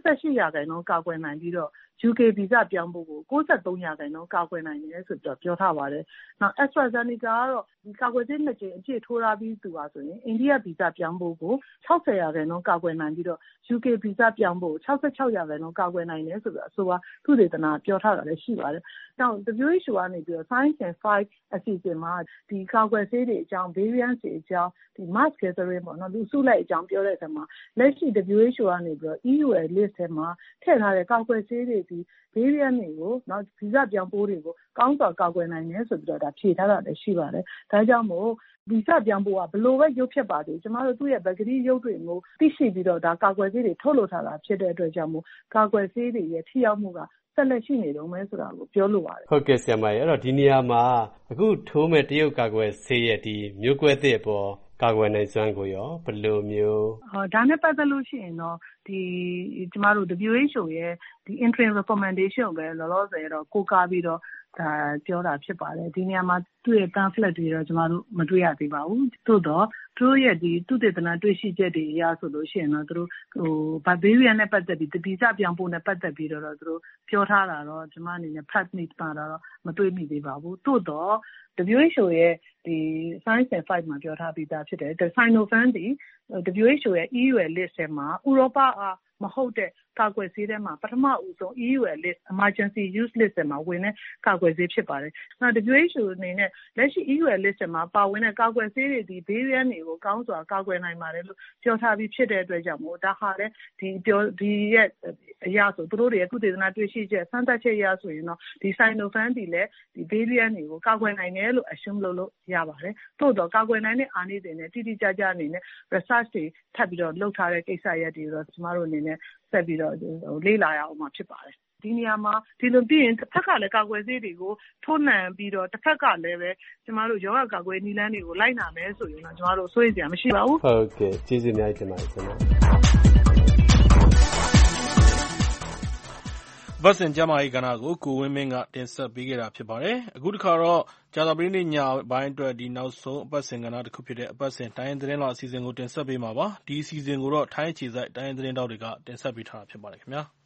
88%ကာကွယ်နိုင်ပြီးတော့ UK ဗီဇပြောင်းဖို့ကို93%ကာကွယ်နိုင်တယ်ဆိုတော့ပြောထားပါတယ်။နောက် AstraZeneca ကတော့ဒီကာကွယ်ဆေး2ကြိမ်အပြည့်ထိုးထားပြီးသူပါဆိုရင်အိန္ဒိယဗီဇပြောင်းဖို့ကို60%ကာကွယ်နိုင်ပြီးတော့ UK ဗီဇပြောင်းဖို့66%ကာကွယ်နိုင်တယ်ဆိုတော့အဆိုပါသုတေသနပြောထားတာလည်းရှိပါတယ်။နောက် WHO ကနေပြီးတော့ Science and Fight အစီအစဉ်မှာဒီကာကွယ်ဆေးတွေအကြောင်း variant တွေအကြောင်းဒီ mass gathering ပေါ့နော်လူစုလိုက်အကြောင်းပြောတဲ့အခါမှာလက်ရှိ WHO ကနေပြီးတော့ EU ရဲ့ list ထဲမှာထည့်ထားတဲ့ကာကွယ်ဆေးတွေဒီ variant တွေကိုနောက်ဗီဇပြောင်းပိုးတွေကိုကောင်းစွာကာကွယ်နိုင်တယ်ဆိုပြီးတော့ဒါဖြေထားတာလည်းရှိပါတယ်။ဒါကြောင့်မို့ဗီဇပြောင်းပိုးကဘလို့ပဲရုပ်ဖြစ်ပါသေးကျမတို့သူ့ရဲ့ဗက်ကတိရုပ်တွေမျိုးသိရှိပြီးတော့ဒါကာကွယ်ဆေးတွေထုတ်လုပ်ထားတာဖြစ်တဲ့အတွက်ကြောင့်မို့ကာကွယ်ဆေးတွေရဲ့ထိရောက်မှုကဆက်လက်ရှိနေတော့မယ်ဆိုတာကိုပြောလိုပါတယ်ဟုတ်ကဲ့ဆရာမရေအဲ့တော့ဒီနေရာမှာအခုထိုးမဲ့တရုတ်ကာကွယ်ဆေးရဲ့ဒီမျိုးကွဲသစ်အပေါ်ကာကွယ်နိုင်စွမ်းကိုရောဘယ်လိုမျိုးဒါနဲ့ပတ်သက်လို့ရှိရင်တော့ဒီကျမတို့ WHO ရဲ့ဒီ interim recommendation ပဲလောလောဆယ်တော့ကိုးကားပြီးတော့ဒါပြောတာဖြစ်ပါတယ်ဒီနေရာမှာသူ့ရဲ့ pamphlet တွေတော့ကျမတို့မတွေ့ရသေးပါဘူးသို့တော့သူတို့ရဲ့ဒီသုတေသနတွေ့ရှိချက်တွေအရဆိုလို့ရှိရင်တော့သူတို့variant နဲ့ပတ်သက်ပြီးဗီဇပြောင်းပိုးနဲ့ပတ်သက်ပြီးတော့သူတို့ပြောထားတာတော့ကျမအနေနဲ့ press meet မှာတော့မတွေ့မိသေးပါဘူးသို့တော့WHO ရဲ့ Science and Fight မှာပြောထားပြီးသားဖြစ်တယ်။ Sinopharm ဒီ WHO ရဲ့ EUA list ထဲမှာဥရောပမဟုတ်တဲ့ကာကွယ်ဆေးထဲမှာပထမဦးဆုံး EUA list emergency use list ထဲမှာဝင်တဲ့ကာကွယ်ဆေးဖြစ်ပါတယ်။နောက် WHO အနေနဲ့လက်ရှိ EUA list ထဲမှာပါဝင်တဲ့ကာကွယ်ဆေးတွေဒီဘေးရန်တွေကိုကောင်းစွာကာကွယ်နိုင်ပါတယ်လို့ပြောထားပြီးဖြစ်တဲ့အတွက်ကြောင့်မို့ဒါဟာလည်းဒီရဲ့အရာဆိုသူတို့တွေရဲ့ကုသေသနာတွေ့ရှိချက်စမ်းသပ်ချက်အရဆိုရင်တော့ဒီ Sinopharm ဒီလည်းဒီဘေးရန်တွေကိုကာကွယ်နိုင်တယ်လို့ assume လုပ်လို့ရပါတယ်။သို့တော့ကာကွယ်နိုင်တဲ့အားနည်းတွေနဲ့တိတိကျကျအနေနဲ့ research တွေထပ်ပြီးတော့လုပ်ထားတဲ့ကိစ္စရပ်တွေတော့ကျမတို့အနေနဲ့ဆက်ပြီးတော့လေ့လာရအောင်မှာဖြစ်ပါတယ်။ဒီနေရာမှာဒီလိုပြီးရင်တစ်ဖက်ကလည်းကာကွယ်ဆေးတွေကိုထိုးနှံပြီးတော့တစ်ဖက်ကလည်းပဲကျမတို့ရောဂါကာကွယ်နည်းလမ်းတွေကိုလိုက်နာမယ်ဆိုရင်တော့ကျမတို့စိုးရိမ်စရာမရှိပါဘူး။ဟုတ်ကဲ့ကျေးဇူးအများကြီးတင်ပါတယ်ခင်ဗျာ။ပတ်စင်ကျမကြီးကဏ္ဍကိုကိုဝင်းမင်းကတင်ဆက်ပေးခဲ့တာဖြစ်ပါတယ်။အခုတစ်ခါတော့ကြာသပတေးနေ့ညပိုင်းအတွက်ဒီနောက်ဆုံးအပတ်စဉ်ကဏ္ဍတစ်ခုဖြစ်တဲ့အပတ်စဉ်တိုင်းသတင်းတော်အစီအစဉ်ကိုတင်ဆက်ပေးမှာပါ။ဒီအစီအစဉ်ကိုတော့ထိုင်းအခြေစိုက်တိုင်းသတင်းတောက်တွေကတင်ဆက်ပေးထားတာဖြစ်ပါတယ်ခင်ဗျာ။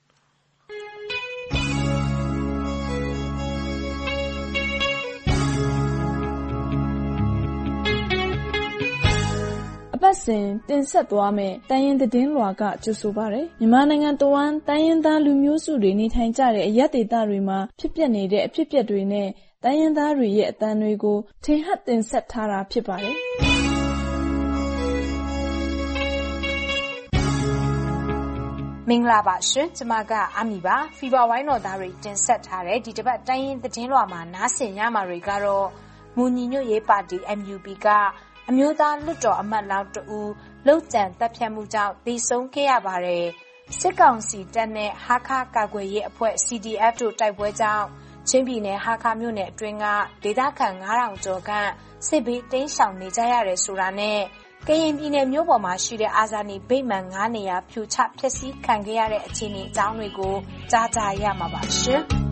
ပတ်စဉ်တင်ဆက်သွားမယ်တိုင်းရင်းသတင်းလွှာကကြိုဆိုပါရယ်မြန်မာနိုင်ငံတဝန်းတိုင်းရင်းသားလူမျိုးစုတွေနေထိုင်ကြတဲ့အရပ်ဒေသတွေမှာဖြစ်ပျက်နေတဲ့အဖြစ်အပျက်တွေနဲ့တိုင်းရင်းသားတွေရဲ့အသံတွေကိုထင်ဟပ်တင်ဆက်ထားတာဖြစ်ပါတယ်မင်္ဂလာပါရှင်ကျမကအမီပါဖီဗာဝိုင်းတော်သားတွေတင်ဆက်ထားတဲ့ဒီတစ်ပတ်တိုင်းရင်းသတင်းလွှာမှာနားဆင်ရမှာတွေကတော့မွန်ညီညွတ်ရေးပါတီ MUP ကအမျိုးသားလွှတ်တော်အမတ်လောင်းတဦးလှုပ်ကြံတပ်ဖြတ်မှုကြောင့်သေဆုံးခဲ့ရပါတယ်။စစ်ကောင်စီတပ်နဲ့ဟာခကာကွယ်ရေးအဖွဲ့ CDF တို့တိုက်ပွဲကြောင့်ချင်းပြည်နယ်ဟာခမြို့နယ်အတွင်းကဒေသခံ9000ကျော်ကစစ်ဘေးတိမ်းရှောင်နေကြရတယ်ဆိုတာနဲ့ကရင်ပြည်နယ်မြို့ပေါ်မှာရှိတဲ့အာဇာနည်ဗိမာန်9နေရာဖြိုချဖျက်ဆီးခံခဲ့ရတဲ့အခြေအနေအကြောင်းတွေကိုကြားကြရမှာပါရှင်။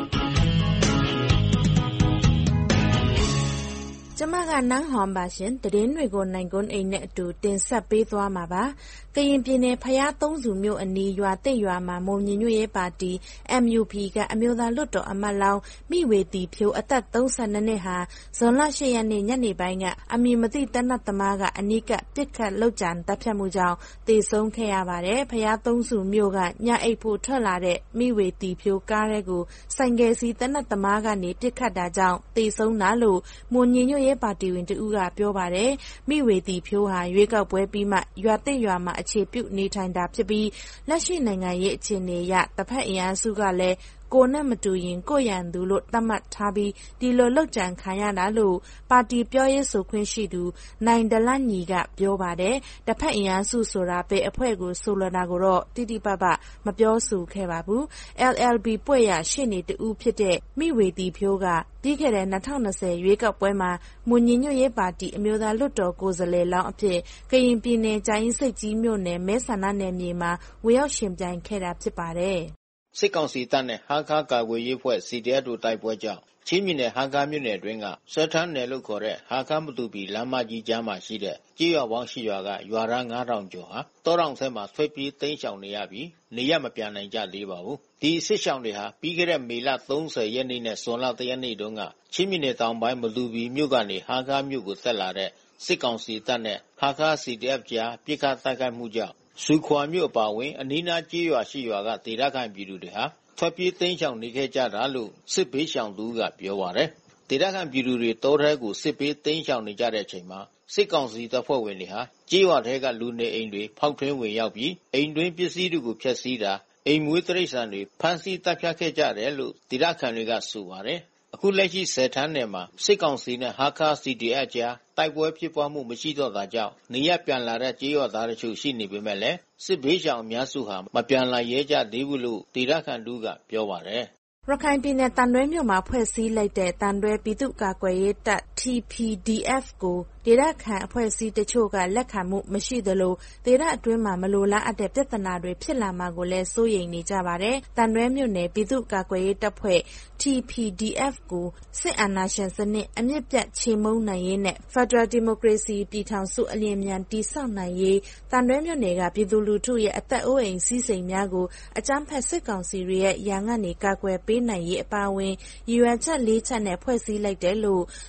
ကျမကနန်းဟွန်ပါရှင်သတင်းတွေကိုနိုင်ကွန်းအိမ်နဲ့အတူတင်ဆက်ပေးသွားမှာပါကရင်ပြည်နယ်ဖျားသုံးစုမြို့အနီးရွာတိတ်ရွာမှာမုံညီညွတ်ရေးပါတီ MUP ကအမျိုးသားလွှတ်တော်အမတ်လောင်းမိဝေတီဖြိုအသက်32နှစ်ဟာဇွန်လ10ရက်နေ့ညနေပိုင်းကအမည်မသိတနတ်သမားကအနီးကပစ်ခတ်လှုပ်ကြံတပ်ဖြတ်မှုကြောင့်သေဆုံးခဲ့ရပါတယ်ဖျားသုံးစုမြို့ကညအိတ်ဖို့ထွက်လာတဲ့မိဝေတီဖြိုကားရဲကိုဆိုင်ကယ်စီတနတ်သမားကနေပစ်ခတ်တာကြောင့်သေဆုံးတာလို့မွန်ညီညွတ်ရေးပါတီဝင်တဦးကပြောပါတယ်မိဝေတီဖြိုးဟာရွေးကောက်ပွဲပြီးမှရွာတိတ်ရွာမှာအခြေပြုနေထိုင်တာဖြစ်ပြီးလက်ရှိနိုင်ငံရေးအခြေအနေအရတစ်ဖက်အင်အားစုကလည်းကိုနဲ့မတူရင်ကိုရန်သူလို့သတ်မှတ်ထားပြီးဒီလိုလောက်ကြံခံရတာလို့ပါတီပြောရေးဆိုခွင့်ရှိသူနိုင်ဒလန့်ညီကပြောပါတယ်တစ်ဖက်အင်အားစုဆိုတာပဲအဖွဲ့ကိုဆိုလိုတာကိုတော့တိတိပပမပြောဆိုခဲ့ပါဘူး LLB ပွဲရရှေ့နေတူဖြစ်တဲ့မိဝေတီဖြိုးကပြီးခဲ့တဲ့2020ရွေးကောက်ပွဲမှာမွန်ညီညွတ်ရေးပါတီအမျိုးသားလွှတ်တော်ကိုယ်စားလှယ်လောင်းအဖြစ်ကရင်ပြည်နယ်ကြာရင်စိတ်ကြီးမြို့နယ်မဲဆန္ဒနယ်မြေမှာဝင်ရောက်ရှင်ပြိုင်ခဲ့တာဖြစ်ပါတယ်စစ်ကောင်စီတပ်နဲ့ဟာခကာကွယ်ရေးအဖွဲ့ CDF တို့တိုက်ပွဲကြောင့်ချင်းပြည်နယ်ဟာခမြို့နယ်အတွင်းကဆွဲထန်းနယ်လို့ခေါ်တဲ့ဟာခမတူပီလမ်းမကြီးကြားမှာရှိတဲ့ကြေးရွာပေါင်းရှိရွာကရွာသား9000ကျော်ဟာတောတောင်ထဲမှာထွက်ပြေးတိမ်းရှောင်နေရပြီးနေရမပြန်နိုင်ကြသေးပါဘူးဒီစစ်ရှောင်တွေဟာပြီးခဲ့တဲ့မေလ30ရက်နေ့နဲ့ဇွန်လ1ရက်နေ့တုန်းကချင်းပြည်နယ်တောင်ပိုင်းမလူပီမြို့ကနေဟာခမြို့ကိုဆက်လာတဲ့စစ်ကောင်စီတပ်နဲ့ဟာခ CDF ကြားပစ်ခတ်တိုက်ခိုက်မှုကြောင့်စူခွာမြို့အပါဝင်အနီးနားကြေးရွာရှိရွာကဒေသခံပြည်သူတွေဟာထွက်ပြေးတိမ်းရှောင်နေခဲ့ကြတာလို့စစ်ဘေးရှောင်သူကပြောပါတယ်။ဒေသခံပြည်သူတွေတောထဲကိုစစ်ဘေးတိမ်းရှောင်နေကြတဲ့အချိန်မှာစစ်ကောင်စီတပ်ဖွဲ့ဝင်တွေဟာကြေးရွာထဲကလူနေအိမ်တွေဖောက်ထွင်းဝင်ရောက်ပြီးအိမ်တွင်းပစ္စည်းတွေကိုဖျက်ဆီးတာအိမ်မွေးတိရစ္ဆာန်တွေဖမ်းဆီးတပ်ဖြတ်ခဲ့ကြတယ်လို့ဒေသခံတွေကဆိုပါတယ်။အခုလက်ရှိဆယ်ထန်းနယ်မှာစစ်ကောင်စီနဲ့ဟာခါ CDF ကြားတိုက်ပွဲဖြစ်ပွားမှုမရှိတော့တာကြောင့်နေရပြန်လာတဲ့ကြေးရွာသားတို့ရှိနေပေမဲ့လည်းစစ်ဘေးရှောင်အများစုဟာမပြန်လာရဲကြသေးဘူးလို့ဒေသခံတို့ကပြောပါတယ်ရခိုင်ပြည်နယ်တန်တွဲမြို့မှာဖွဲ့စည်းလိုက်တဲ့တန်တွဲပြည်သူ့ကာကွယ်ရေးတပ် TPDF ကိုဒေသခံအဖွဲ့အစည်းတချို့ကလက်ခံမှုမရှိသလိုဒေသအတွင်းမှာမလိုလားအပ်တဲ့ပြဿနာတွေဖြစ်လာမှာကိုလည်းစိုးရိမ်နေကြပါတယ်။တန်တွဲမြို့နယ်ပြည်သူ့ကာကွယ်ရေးတပ်ဖွဲ့ TPDF ကိုစစ်အာဏာရှင်စနစ်အမြင့်ပြတ်ချေမှုန်းနိုင်ရေးနဲ့ Federal Democracy ပြည်ထောင်စုအလျင်မြန်တည်ဆောက်နိုင်ရေးတန်တွဲမြို့နယ်ကပြည်သူလူထုရဲ့အသက်အိုးအိမ်စီးစိမ်များကိုအကြမ်းဖက်စစ်ကောင်စီတွေရဲ့ရန်ကနေကာကွယ်ပေးနိုင်ရေးအပါအဝင်ရည်ရွယ်ချက်၄ချက်နဲ့ဖွဲ့စည်းလိုက်တယ်လို့ဇွန်လ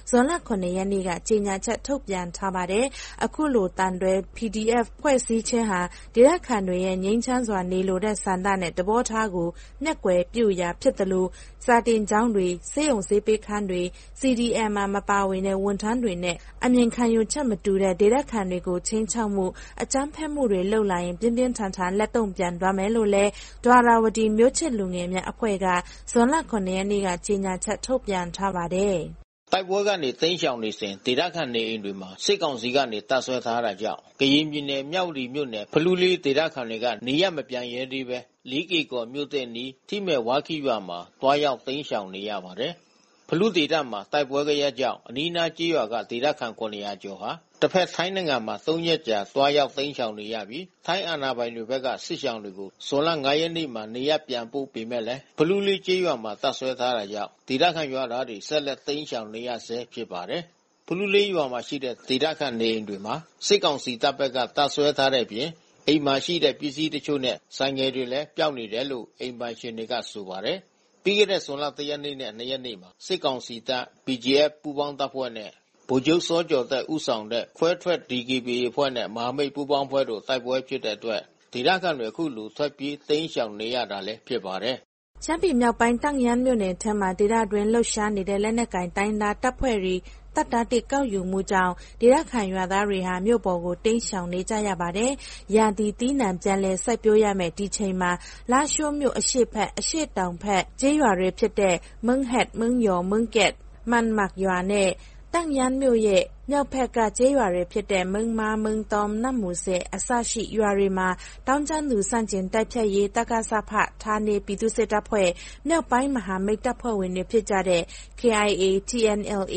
9 ရက်နေ့ကကြေညာချက်ထုတ်ပြန်ထားပါတယ်။အခုလိုတန်တွဲ PDF ဖွဲ့စည်းခြင်းဟာဒေသခံတွေရဲ့ငြိမ်းချမ်းစွာနေလိုတဲ့ဆန္ဒနဲ့သဘောထားကိုမျက်ကွယ်ပြုရာဖြစ်သလိုစာတင်ကျောင်းတွေဆေးရုံဆေးပေးခန်းတွေ CDM မှာမပါဝင်တဲ့ဝန်ထမ်းတွေနဲ့အမြင်ခံယူချက်မတူတဲ့ဒေသခံတွေကိုချင်းချောက်မှုအကြမ်းဖက်မှုတွေလုပ်လာရင်ပြင်းပြင်းထန်ထန်လက်တုံ့ပြန်သွားမယ်လို့လည်းဒွါရာဝတီမျိုးချစ်လူငယ်များအဖွဲ့ကဇွန်လ 9 ရက်နေ့ကကြေညာချက်ထုတ်ပြန်ထားပါတယ်။တိုက်ပွဲကနေသိမ်းရှောင်နေစဉ်ဒေသခံနေအိမ်တွေမှာစစ်ကောင်စီကနေတပ်ဆွဲထားတာကြောင့်ကရင်ပြည်နယ်မြောက်ဦးမြို့နယ်ဖလူလေးဒေသခံတွေကနေရမပြန်ရဲသေးပဲလေးကေကော်မြို့တဲ့နီးထိမဲ့ဝါခီရွာမှာတွားရောက်သိမ်းရှောင်နေရပါတယ်။ဖလူဒေသမှာတိုက်ပွဲကြရကြောင့်အနီးနားကျေးရွာကဒေသခံ900ကျော်ဟာတစ်ဖက်ထိုင်းနိုင်ငံမှာ3ရက်ကြာတွားရောက်သိမ်းရှောင်နေရပြီးထိုင်းအာဏာပိုင်တွေဘက်ကစစ်ရှောင်တွေကိုဇွန်လ 9 ရက်နေ့မှာနေရပြန်ပို့ပေမဲ့လည်းဖလူလေးကျေးရွာမှာတပ်ဆွဲထားတာကြောင့်ဒေသခံရွာသားတွေဆက်လက်သိမ်းရှောင်နေရဆဲဖြစ်ပါတယ်။ဖလူလေးရွာမှာရှိတဲ့ဒေသခံနေအိမ်တွေမှာစစ်ကောင်စီတပ်ဘက်ကတပ်ဆွဲထားတဲ့ပြင်အိမ်မှာရှိတဲ့ပစ္စည်းတချို့နဲ့ဆိုင်ငယ်တွေလည်းပျောက်နေတယ်လို့အိမ်ပိုင်ရှင်တွေကဆိုပါတယ်။ပြီးခဲ့တဲ့ဇွန်လ 1 ရက်နေ့နဲ့ 2 ရက်နေ့မှာစစ်ကောင်စီတပ် BGF ပူးပေါင်းတပ်ဖွဲ့နဲ့ဗိုလ်ချုပ်စောကျော်သက်ဦးဆောင်တဲ့ခွဲထွက် DKBA အဖွဲ့နဲ့မဟာမိတ်ပူးပေါင်းဖွဲ့တို့တိုက်ပွဲဖြစ်တဲ့အတွက်ဒေသခံတွေအခုလိုထွက်ပြေးသိမ်းရှောင်နေရတာလည်းဖြစ်ပါတယ်။ရှမ်းပြည်မြောက်ပိုင်းတန့်ယန်းမြို့နယ်ထဲမှာဒေသတွင်းလှုပ်ရှားနေတဲ့လက်နက်ကိုင်တိုင်းသားတပ်ဖွဲ့တွေတပ်သားတစ်ကောက်ယူမှုကြောင့်ဒေသခံရွာသားတွေဟာမြို့ပေါ်ကိုတိမ်းရှောင်နေကြရပါတယ်။ရာသီသီးနှံပြန်လည်စိုက်ပျိုးရမယ့်ဒီချိန်မှာလာရှိုးမြို့အရှေ့ဘက်အရှေ့တောင်ဘက်ကျေးရွာတွေဖြစ်တဲ့မုံဟက်မုံယော်မုံကက်မန်မတ်ရွာနဲ့တန့်ယန်းမြို့ရဲ့မြောက်ဘက်ကကျေးရွာတွေဖြစ်တဲ့မုံမာမုံတော်နတ်မူဆဲအစရှိရွာတွေမှာတောင်ကျန်းသူစန့်ကျင်တိုက်ဖြတ်ရေးတက္ကသဖဌာနေပြည်သူစစ်တပ်ဖွဲ့မြောက်ပိုင်းမဟာမိတ်တပ်ဖွဲ့ဝင်တွေဖြစ်ကြတဲ့ KIA, TNLA,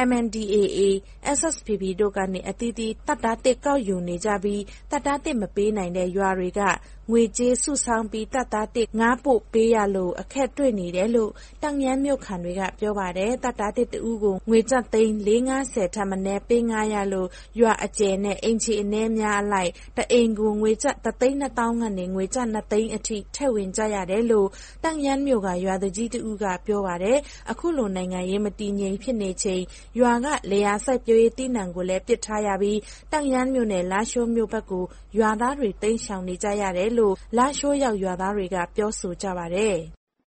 MNDAA, SSPP တို့ကနေအသီးသီးတပ်သားတစ်ကောက်ယူနေကြပြီးတပ်သားတစ်မပေးနိုင်တဲ့ရွာတွေကငွေကြေးစုဆောင်းပြီးတပ်သားတစ်ငါးပို့ပေးရလို့အခက်တွေ့နေတယ်လို့တန့်ယန်းမြို့ခံတွေကပြောပါတယ်တပ်သားတစ်တူကိုငွေကျပ်သိန်း450ထပ်မံပေးငှားရလို့ရွာအကျယ်နဲ့အင်ချီအနှဲများအလိုက်တအိမ်ကိုငွေကျပ်3,200ကနေငွေကျပ်2သိန်းအထိထည့်ဝင်ကြရတယ်လို့တန့်ယန်းမြို့ကရွာသူကြီးတူကပြောပါတယ်အခုလိုနိုင်ငံရေးမတည်ငြိမ်ဖြစ်နေချိန်ရွာကလေယာစိုက်ပျိုးရေးတည်နှံကိုလည်းပစ်ထားရပြီးတန့်ယန်းမြို့နယ်လာရှိုးမြို့ဘက်ကိုရွာသားတွေတိမ်းရှောင်နေကြရတယ်လို့လာရှိုးရောက်ရွာသားတွေကပြောဆိုကြပါတယ်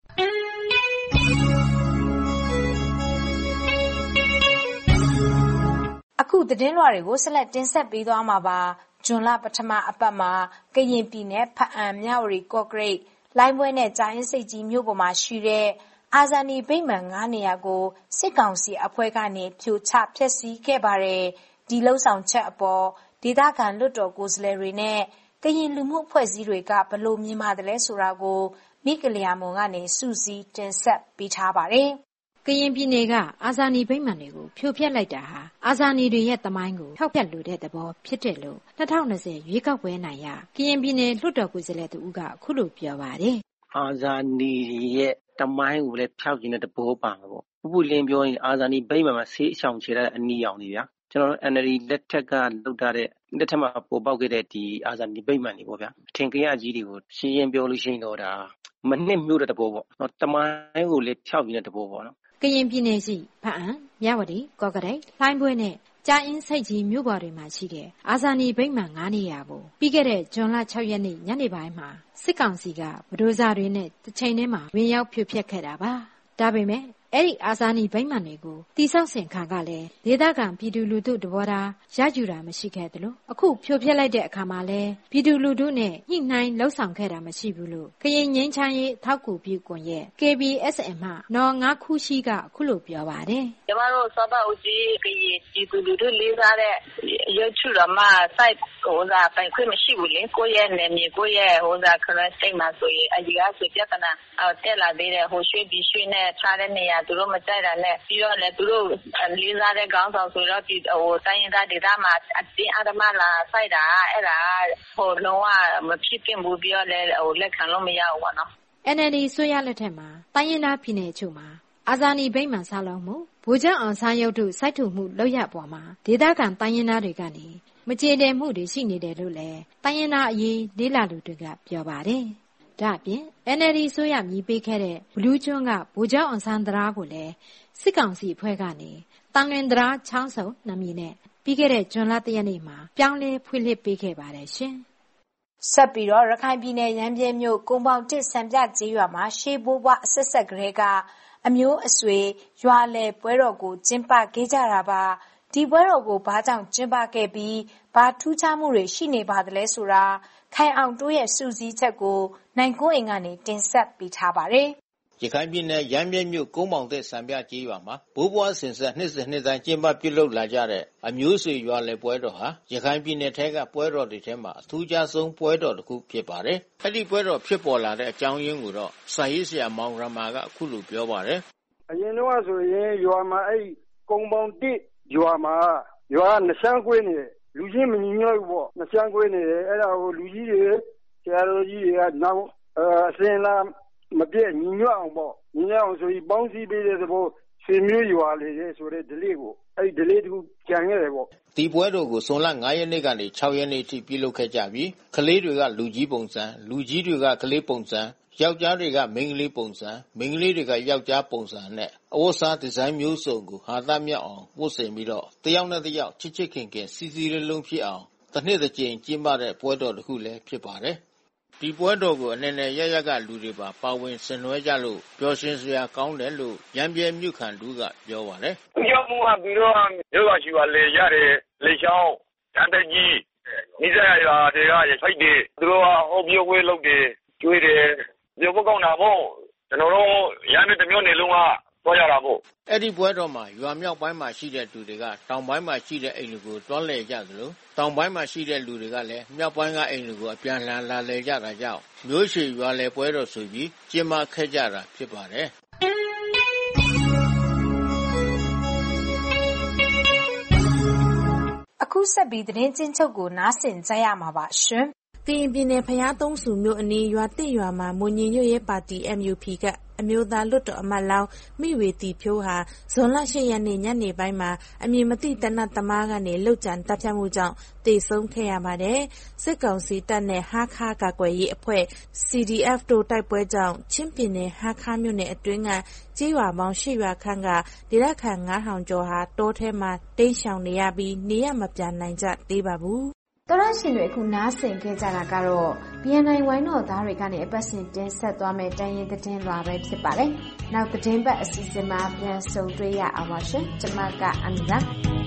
အခုသတင်းလွှာတွေကိုဆက်လက်တင်ဆက်ပေးသွားမှာပါ။ဇွန်လပထမအပတ်မှာကရင်ပြည်နယ်ဖအံမြဝတီကော့ကရိတ်လိုင်းပွဲနဲ့ကြာရင်စိတ်ကြီးမြို့ပေါ်မှာရှိတဲ့အာဇာနည်ဗိမာန်9နေရာကိုစစ်ကောင်စီအဖွဲ့ကနေဖြိုချဖျက်ဆီးခဲ့ပါတယ်။ဒီလှုပ်ဆောင်ချက်အပေါ်ဒေသခံလွှတ်တော်ကိုယ်စားလှယ်တွေနဲ့ကရင်လူမှုအဖွဲ့အစည်းတွေကဘယ်လိုမြင်ပါတယ်လဲဆိုတာကိုမိကလျာမွန်ကနေစူးစီးတင်ဆက်ပေးထားပါတယ်။ကရင်ပြည်နယ်ကအာဇာနည်ဗိမာန်တွေကိုဖြိုဖျက်လိုက်တာဟာအာဇာနည်တွေရဲ့သမိုင်းကိုဖျောက်ဖျက်လိုတဲ့သဘောဖြစ်တယ်လို့2020ရွေးကောက်ပွဲနိုင်ရကရင်ပြည်နယ်လွှတ်တော်ကိုယ်စားလှယ်သူကအခုလိုပြောပါတယ်။အာဇာနည်ရဲ့သမိုင်းကိုလည်းဖျောက်ခြင်းတဲ့သဘောပါမှာပေါ့။ပုလင်းပြောရင်အာဇာနည်ဗိမာန်မှာဆေးအဆောင်ချေတဲ့အနီရောင်တွေဗျာ။ကျွန်တော်တို့ NLD လက်ထက်ကလုပ်ထားတဲ့လက်ထက်မှာပေါ်ပေါက်ခဲ့တဲ့ဒီအာဇာနည်ဗိမာန်တွေပေါ့ဗျာ။ထင်ကြရကြီးတွေကိုရှင်းရှင်းပြောလို့ရှိရင်တော့ဒါမနှစ်မြို့တဲ့သဘောပေါ့။သမိုင်းကိုလည်းဖျောက်ခြင်းတဲ့သဘောပေါ့နော်ကရင်ပြည်နယ်ရှိဖအံမြဝတီကော့ကရိတ်လှိုင်းပွဲနဲ့ကြာအင်းစိတ်ကြီးမြို့ပေါ်တွေမှာရှိတဲ့အာဇာနည်ဗိမာန်9နေရာကိုပြီးခဲ့တဲ့ဇွန်လ6ရက်နေ့ညနေပိုင်းမှာစစ်ကောင်စီကဗဒိုဇာတွေနဲ့တစ်ချိန်တည်းမှာဝင်ရောက်ဖြိုဖျက်ခဲ့တာပါဒါပေမဲ့အဲ့ဒီအာဇာနည်ဗိမာန်တွေကိုတိဆောက်စဉ်ခါကလည်းဒေသခံပြည်သူလူထုတဘောထားရယူတာမရှိခဲ့သလိုအခုဖြိုဖျက်လိုက်တဲ့အခါမှာလည်းပြည်သူလူထုနဲ့ညှိနှိုင်းလှုပ်ဆောင်ခဲ့တာမရှိဘူးလို့ကရင်ငင်းချမ်းရေးထောက်ကူပြုကွန်ရဲ့ KBSM မှနော်ငါခူးရှိကအခုလိုပြောပါတယ်ကျမတို့စောဘဦးကြီးကရင်ပြည်သူလူထုလေးစားတဲ့ရွှေချူတော်မှာစိုက်ပိုင်ခွင့်မရှိဘူးလေကိုယ့်ရဲ့နယ်မြေကိုယ့်ရဲ့ခရစ်စိတ်မှာဆိုရင်အကြီးကဆိုပြဿနာတက်လာသေးတယ်ရွှေဒီရွှေနဲ့ခြားတဲ့နေရာသူတို့မကြိုက်တာနဲ့ပြီးတော့လည်းသူတို့လေးစားတဲ့ခေါင်းဆောင်ဆိုတော့ဒီတိုင်းရင်းသားဒေသမှာအတင်းအဓမ္မလာစိုက်တာအဲ့ဒါလုံးဝမဖြစ်ခင်ဘူးပြီးတော့လည်းလက်ခံလို့မရဘူးပေါ့နော် NLD ဆိုရလက်ထက်မှာတိုင်းရင်းသားပြည်နယ်ချို့မှာအာဇာနည်ဗိမာန်ဆောက်လုပ်မှုဗိုလ်ချုပ်အောင်ဆန်းရုပ်တုစိုက်ထူမှုလုပ်ရပေါ်မှာဒေသခံတိုင်းရင်းသားတွေကနေမကြေလည်မှုတွေရှိနေတယ်လို့လည်းတိုင်းရင်းသားအရေးလေးလာလူတွေကပြောပါတယ်ဒါအပြင် NLD ဆိုရမြည်ပေးခဲ့တဲ့ဘလူးကျွန်းကဗိုလ်ချုပ်အောင်ဆန်းတရားကိုလည်းစစ်ကောင်စီအဖွဲ့ကနေတန်လွင်တရာချောင်းစုံနာမည်နဲ့ပြီးခဲ့တဲ့ဇွန်လ1 ရက်နေ့မှာပြောင်းလဲဖွင့်လှစ်ပေးခဲ့ပါတယ်ရှင်။ဆက်ပြီးတော့ရခိုင်ပြည်နယ်ရမ်းဗြဲမြို့ကုန်းပေါင်တစ်စံပြကျေးရွာမှာရှေးဘိုးဘွားအဆက်ဆက်ကလေးကအမျိုးအဆွေရွာလေပွဲတော်ကိုကျင်းပခဲ့ကြတာပါ။ဒီပွဲတော်ကိုဘာကြောင့်ကျင်းပခဲ့ပြီးဘာထူးခြားမှုတွေရှိနေပါသလဲဆိုတာခိုင်အောင်တို့ရဲ့စူးစီးချက်ကိုနိုင်ကွန်းအိမ်ကနေတင်ဆက်ပေးထားပါတယ်ရခိုင်ပြည်နယ်ရမ်းဗြဲမြို့ကုန်းပေါင်တဲ့စံပြကျေးရွာမှာဘိုးဘွားစင်ဆက်နှစ်တိုင်းကျင်းပပြုလုပ်လာကြတဲ့အမျိုးဆွေရွာလည်ပွဲတော်ဟာရခိုင်ပြည်နယ်ထဲကပွဲတော်တွေထဲမှာအထူးခြားဆုံးပွဲတော်တစ်ခုဖြစ်ပါတယ်။အဲ့ဒီပွဲတော်ဖြစ်ပေါ်လာတဲ့အကြောင်းရင်းကိုတော့စာရေးဆရာမောင်ရမာကအခုလိုပြောပါတယ်။အရင်တော့ဆိုရင်ရွာမှာအဲ့ကုန်းပေါင်တစ်ရွာမှာရွာနှရှမ်းကွေးနေတယ်လူချင်းမညီညွတ်ဘူးပေါ့နှရှမ်းကွေးနေတယ်အဲ့ဒါကိုလူကြီးတွေဆရာတော်ကြီးတွေကနောက်အစင်လာမပြည့်ညီညွတ်အောင်ပေါ့ညီညွတ်အောင်ဆိုပြီးပေါင်းစည်းပေးတဲ့သဘောဆွေမျိုးရွာလေးဆိုတဲ့ဒလေးကိုအဲ့ဒလေးတခုကြံခဲ့တယ်ပေါ့ဒီပွဲတော်ကိုဇွန်လ9 ရက်နေ့ကနေ6 ရက်နေ့ထိပြုလုပ်ခဲ့ကြပြီးကလေးတွေကလူကြီးပုံစံလူကြီးတွေကကလေးပုံစံယောက်ျားတွေကမိန်းကလေးပုံစံမိန်းကလေးတွေကယောက်ျားပုံစံနဲ့အဝတ်စားဒီဇိုင်းမျိုးစုံကိုဟာသမြောက်အောင်ပို့ဆင်ပြီးတော့တယောက်နဲ့တယောက်ချစ်ချစ်ခင်ခင်စီစီလုံးဖြစ်အောင်တစ်နှစ်တစ်ကြိမ်ကျင်းပတဲ့ပွဲတော်တစ်ခုလည်းဖြစ်ပါတယ်ဒီပွဲတော်ကိုအနေနဲ့ရရကလူတွေပါဝင်ဆင်နွှဲကြလို့ပျော်ရွှင်စရာကောင်းတယ်လို့ရမ်းပြဲမြို့ခံတူကပြောပါတယ်။ဒီကြောင့်မို့ပြီးတော့မြို့ကရှိပါလေရတယ်လေချောင်းတန်တကြီးမိစရရွာတွေကဖိုက်တယ်သူတို့ကဟောပြောဝဲလုပ်တယ်ကျွေးတယ်ပြောဖို့ကောင်းတာပေါ့ကျွန်တော်တို့ရမ်းတဲ့မြို့နယ်လုံးကသွားရတာပေါ့အဲ့ဒီပွဲတော်မှာရွာမြောက်ပိုင်းမှာရှိတဲ့လူတွေကတောင်ပိုင်းမှာရှိတဲ့အိမ်တွေကိုတွားလဲကြသလိုတောင်ပိုင်းမှာရှိတဲ့လူတွေကလည်းမြောက်ပိုင်းကအိမ်တွေကိုအပြန်လှန်လာလဲကြတာကြောင့်မျိုးရှည်ရွာလဲပွဲတော်ဆိုပြီးကျင်းပခဲ့ကြတာဖြစ်ပါတယ်အခုဆက်ပြီးသတင်းချင်းချုပ်ကိုနားဆင်ကြရမှာပါရှင်ကရင်ပြည်နယ်ဖျားသုံးစုမြို့အနီးရွာတစ်ရွာမှာမွန်ညီညွတ်ရေးပါတီ MUP ကအမျိုးသားလွှတ်တော်အမတ်လောင်းမိဝေတီဖြိုးဟာဇွန်လ8 ရက်နေ့ညနေပိုင်းမှာအမည်မသိတနတ်သမားကနေလှုပ်ကြံတပ်ဖြတ်မှုကြောင့်သေဆုံးခဲ့ရပါတယ်။စစ်ကောင်စီတပ်နဲ့ဟာခါကာကွယ်ရေးအဖွဲ့ CDF တို့တိုက်ပွဲကြောင့်ချင်းပြည်နယ်ဟာခါမြို့နယ်အတွင်းကကျေးရွာပေါင်း8 ရွာခန့်ကဒေသခံ9,000 ကျော်ဟာတောထဲမှာတိမ်းရှောင်နေရပြီးနေရမပြန်နိုင်ကြသေးပါဘူး။တော်ရရှင်တွေအခုနားဆင်ခဲ့ကြတာကတော့ BNI ဝိုင်းတော်သားတွေကနေအပတ်စဉ်တင်ဆက်သွားမယ့်တိုင်းရင်းသတင်းလွှာပဲဖြစ်ပါတယ်။နောက်သတင်းပတ်အစီအစဉ်မှာပြန်ဆုံတွေ့ရအောင်ပါရှင်။ကျွန်မကအန်နာ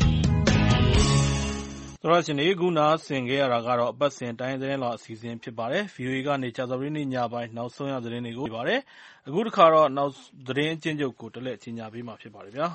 တော်ရရှင်တွေအခုနားဆင်ခဲ့ရတာကတော့အပတ်စဉ်တိုင်းသတင်းလွှာအစီအစဉ်ဖြစ်ပါတယ်။ VOA ကနေကြာသပတေးနေ့ညပိုင်းနောက်ဆုံးရသတင်းတွေကိုပြပါတယ်။အခုတစ်ခါတော့နောက်သတင်းအကျဉ်းချုပ်ကိုတလက်ချင်းညာပေးမှာဖြစ်ပါတယ်ဗျာ။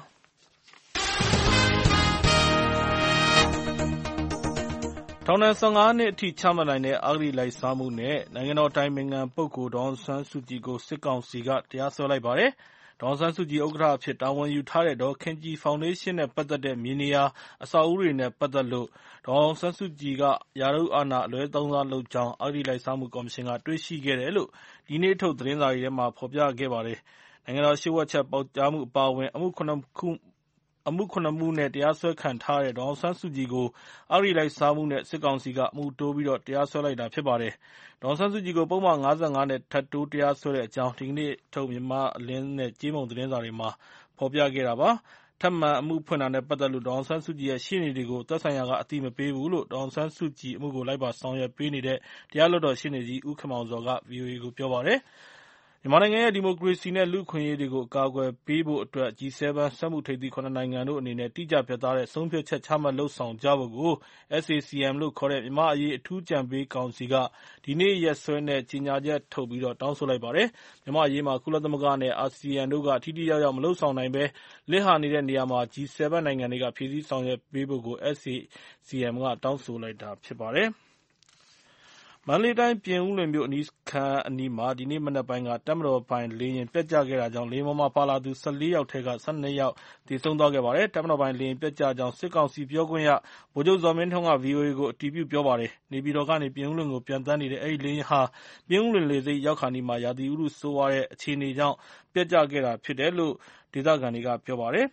ထောင်ဒဏ်15 နှစ်အထိချမှတ်နိုင်တဲ့အဂတိလိုက်စားမှုနဲ့နိုင်ငံတော်အတိုင်ပင်ခံပုဂ္ဂိုလ်ဒေါ်အောင်ဆန်းစုကြည်ကိုစစ်ကောင်စီကတရားစွဲလိုက်ပါတယ်။ဒေါ်အောင်ဆန်းစုကြည်ဥက္ကဋ္ဌအဖြစ်တာဝန်ယူထားတဲ့ဒေါ်ခင်ကြည်ဖောင်ဒေးရှင်းနဲ့ပတ်သက်တဲ့မြေနေရာအဆောက်အဦတွေနဲ့ပတ်သက်လို့ဒေါ်အောင်ဆန်းစုကြည်ကရာထူးအာဏာအလွဲသုံးစားလုပ်ကြောင်းအဂတိလိုက်စားမှုကော်မရှင်ကတွေ့ရှိခဲ့တယ်လို့ဒီနေ့ထုတ်သတင်းစာတွေထဲမှာဖော်ပြခဲ့ပါတယ်။နိုင်ငံတော်လျှို့ဝှက်ချက်ပေါက်ကြားမှုအပါအဝင်အမှု 7 မှုနဲ့တရားစွဲခံထားရတဲ့ဒေါ်အောင်ဆန်းစုကြည်ကိုအဂတိလိုက်စားမှုနဲ့စစ်ကောင်စီကအမှုတိုးပြီးတရားစွဲလိုက်တာဖြစ်ပါတယ်။ဒေါ်အောင်ဆန်းစုကြည်ကိုပုဒ်မ 55 နဲ့ထပ်တိုးတရားစွဲတဲ့အကြောင်းဒီကနေ့ထုတ်မြန်မာအလင်းနဲ့ကြေးမုံသတင်းစာတွေမှာဖော်ပြခဲ့တာပါ။ထပ်မံအမှုဖွင့်တာနဲ့ပတ်သက်လို့ဒေါ်အောင်ဆန်းစုကြည်ရဲ့ရှေ့နေတွေကိုသက်ဆိုင်ရာကအသိမပေးဘူးလို့ဒေါ်အောင်ဆန်းစုကြည်အမှုကိုလိုက်ပါဆောင်ရွက်ပေးနေတဲ့တရားလွှတ်တော်ရှေ့နေကြီးဦးခင်မောင်ဇော်က VOA ကိုပြောပါတယ်။မြန်မာနိုင်ငံရဲ့ဒီမိုကရေစီနဲ့လူ့အခွင့်အရေးတွေကိုအကာအကွယ်ပေးဖို့အတွက် G7 စက်မှုထိပ်သီး 7 နိုင်ငံတို့အနေနဲ့တိကျပြတ်သားတဲ့ဆုံးဖြတ်ချက်ချမှတ်လုပ်ဆောင်ကြဖို့ကို SAC-M လို့ခေါ်တဲ့မြန်မာ့အရေးအထူးအကြံပေးကောင်စီကဒီနေ့ရက်စွဲနဲ့ကြေညာချက်ထုတ်ပြီးတောင်းဆိုလိုက်ပါတယ်။မြန်မာ့အရေးမှာကုလသမဂ္ဂနဲ့အာဆီယံတို့ကထိထိရောက်ရောက်မလုပ်ဆောင်နိုင်ဘဲလစ်ဟာနေတဲ့နေရာမှာ G7 နိုင်ငံတွေကဖြည့်ဆည်းဆောင်ရွက်ပေးဖို့ကို SAC-M ကတောင်းဆိုလိုက်တာဖြစ်ပါတယ်။မန္တလေးတိုင်းပြင်ဦးလွင်မြို့အနီးစခန်းအနီးမှာဒီနေ့မနက်ပိုင်းကတပ်မတော်ပိုင်လေယာဉ်ပျက်ကျခဲ့တာကြောင့်လေယာဉ်ပေါ်မှာပါလာသူ14 ယောက်ထဲက12 ယောက်သေဆုံးသွားခဲ့ပါတယ်။တပ်မတော်ပိုင်လေယာဉ်ပျက်ကျကြောင်းစစ်ကောင်စီပြောခွင့်ရဗိုလ်ချုပ်ဇော်မင်းထွန်းက VOA ကိုအတည်ပြုပြောပါတယ်။နေပြည်တော်ကနေပြင်ဦးလွင်ကိုပျံသန်းနေတဲ့အဲဒီလေယာဉ်ဟာပြင်ဦးလွင်လေဆိပ်ရောက်ခါနီးမှာရာသီဥတုဆိုးဝါးတဲ့အခြေအနေကြောင့်ပျက်ကျခဲ့တာဖြစ်တယ်လို့ဒေသခံတွေကပြောပါတယ်။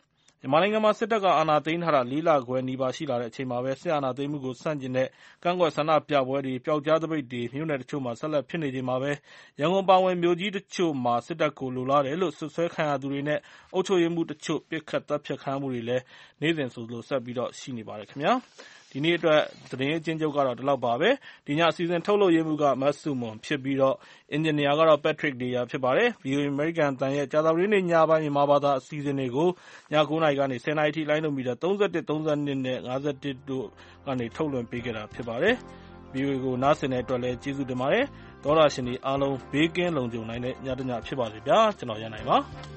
မြန်မာနိုင်ငံမှာစစ်တပ်ကအာဏာသိမ်းထားတာ4 လခွဲနီးပါးရှိလာတဲ့အချိန်မှာပဲစစ်အာဏာသိမ်းမှုကိုဆန့်ကျင်တဲ့ကန့်ကွက်ဆန္ဒပြပွဲတွေပျောက်ကြားသပိတ်တွေမြို့နယ်တချို့မှာဆက်လက်ဖြစ်နေချိန်မှာပဲရန်ကုန်ပါဝင်မြို့ကြီးတချို့မှာစစ်တပ်ကိုလိုလားတယ်လို့ဆွဆွဲခံရသူတွေနဲ့အုပ်ချုပ်ရေးမှူးတချို့ပစ်ခတ်တပ်ဖြတ်ခံရမှုတွေလည်းနေ့စဉ်ဆိုသလိုဆက်ပြီးတော့ရှိနေပါတယ်ခင်ဗျာဒီနေ့အတွက်သတင်းအချင်းချုပ်ကတော့ဒီလောက်ပါပဲဒီညအစီအစဉ်ထုတ်လုပ်ရေးမှုကမတ်စုမွန်ဖြစ်ပြီးတော့အင်ဂျင်နီယာကတော့ Patrick Deya ဖြစ်ပါတယ် VOA American တန်ရဲ့ကြာသပတေးနေ့ညပိုင်းမြန်မာဘာသာအစီအစဉ်တွေကိုည 9 နာရီကနေ 10 နာရီထိလိုင်းလို့မီတာ31 32နဲ့51တို့ကနေထုတ်လွှင့်ပေးခဲ့တာဖြစ်ပါတယ် VOA ကိုနားဆင်တဲ့အတွက်လည်းကျေးဇူးတင်ပါတယ်သောတာရှင်တွေအားလုံးဘေးကင်းလုံခြုံနိုင်တဲ့ညတညဖြစ်ပါစေဗျာကျွန်တော်ရန်နိုင်ပါ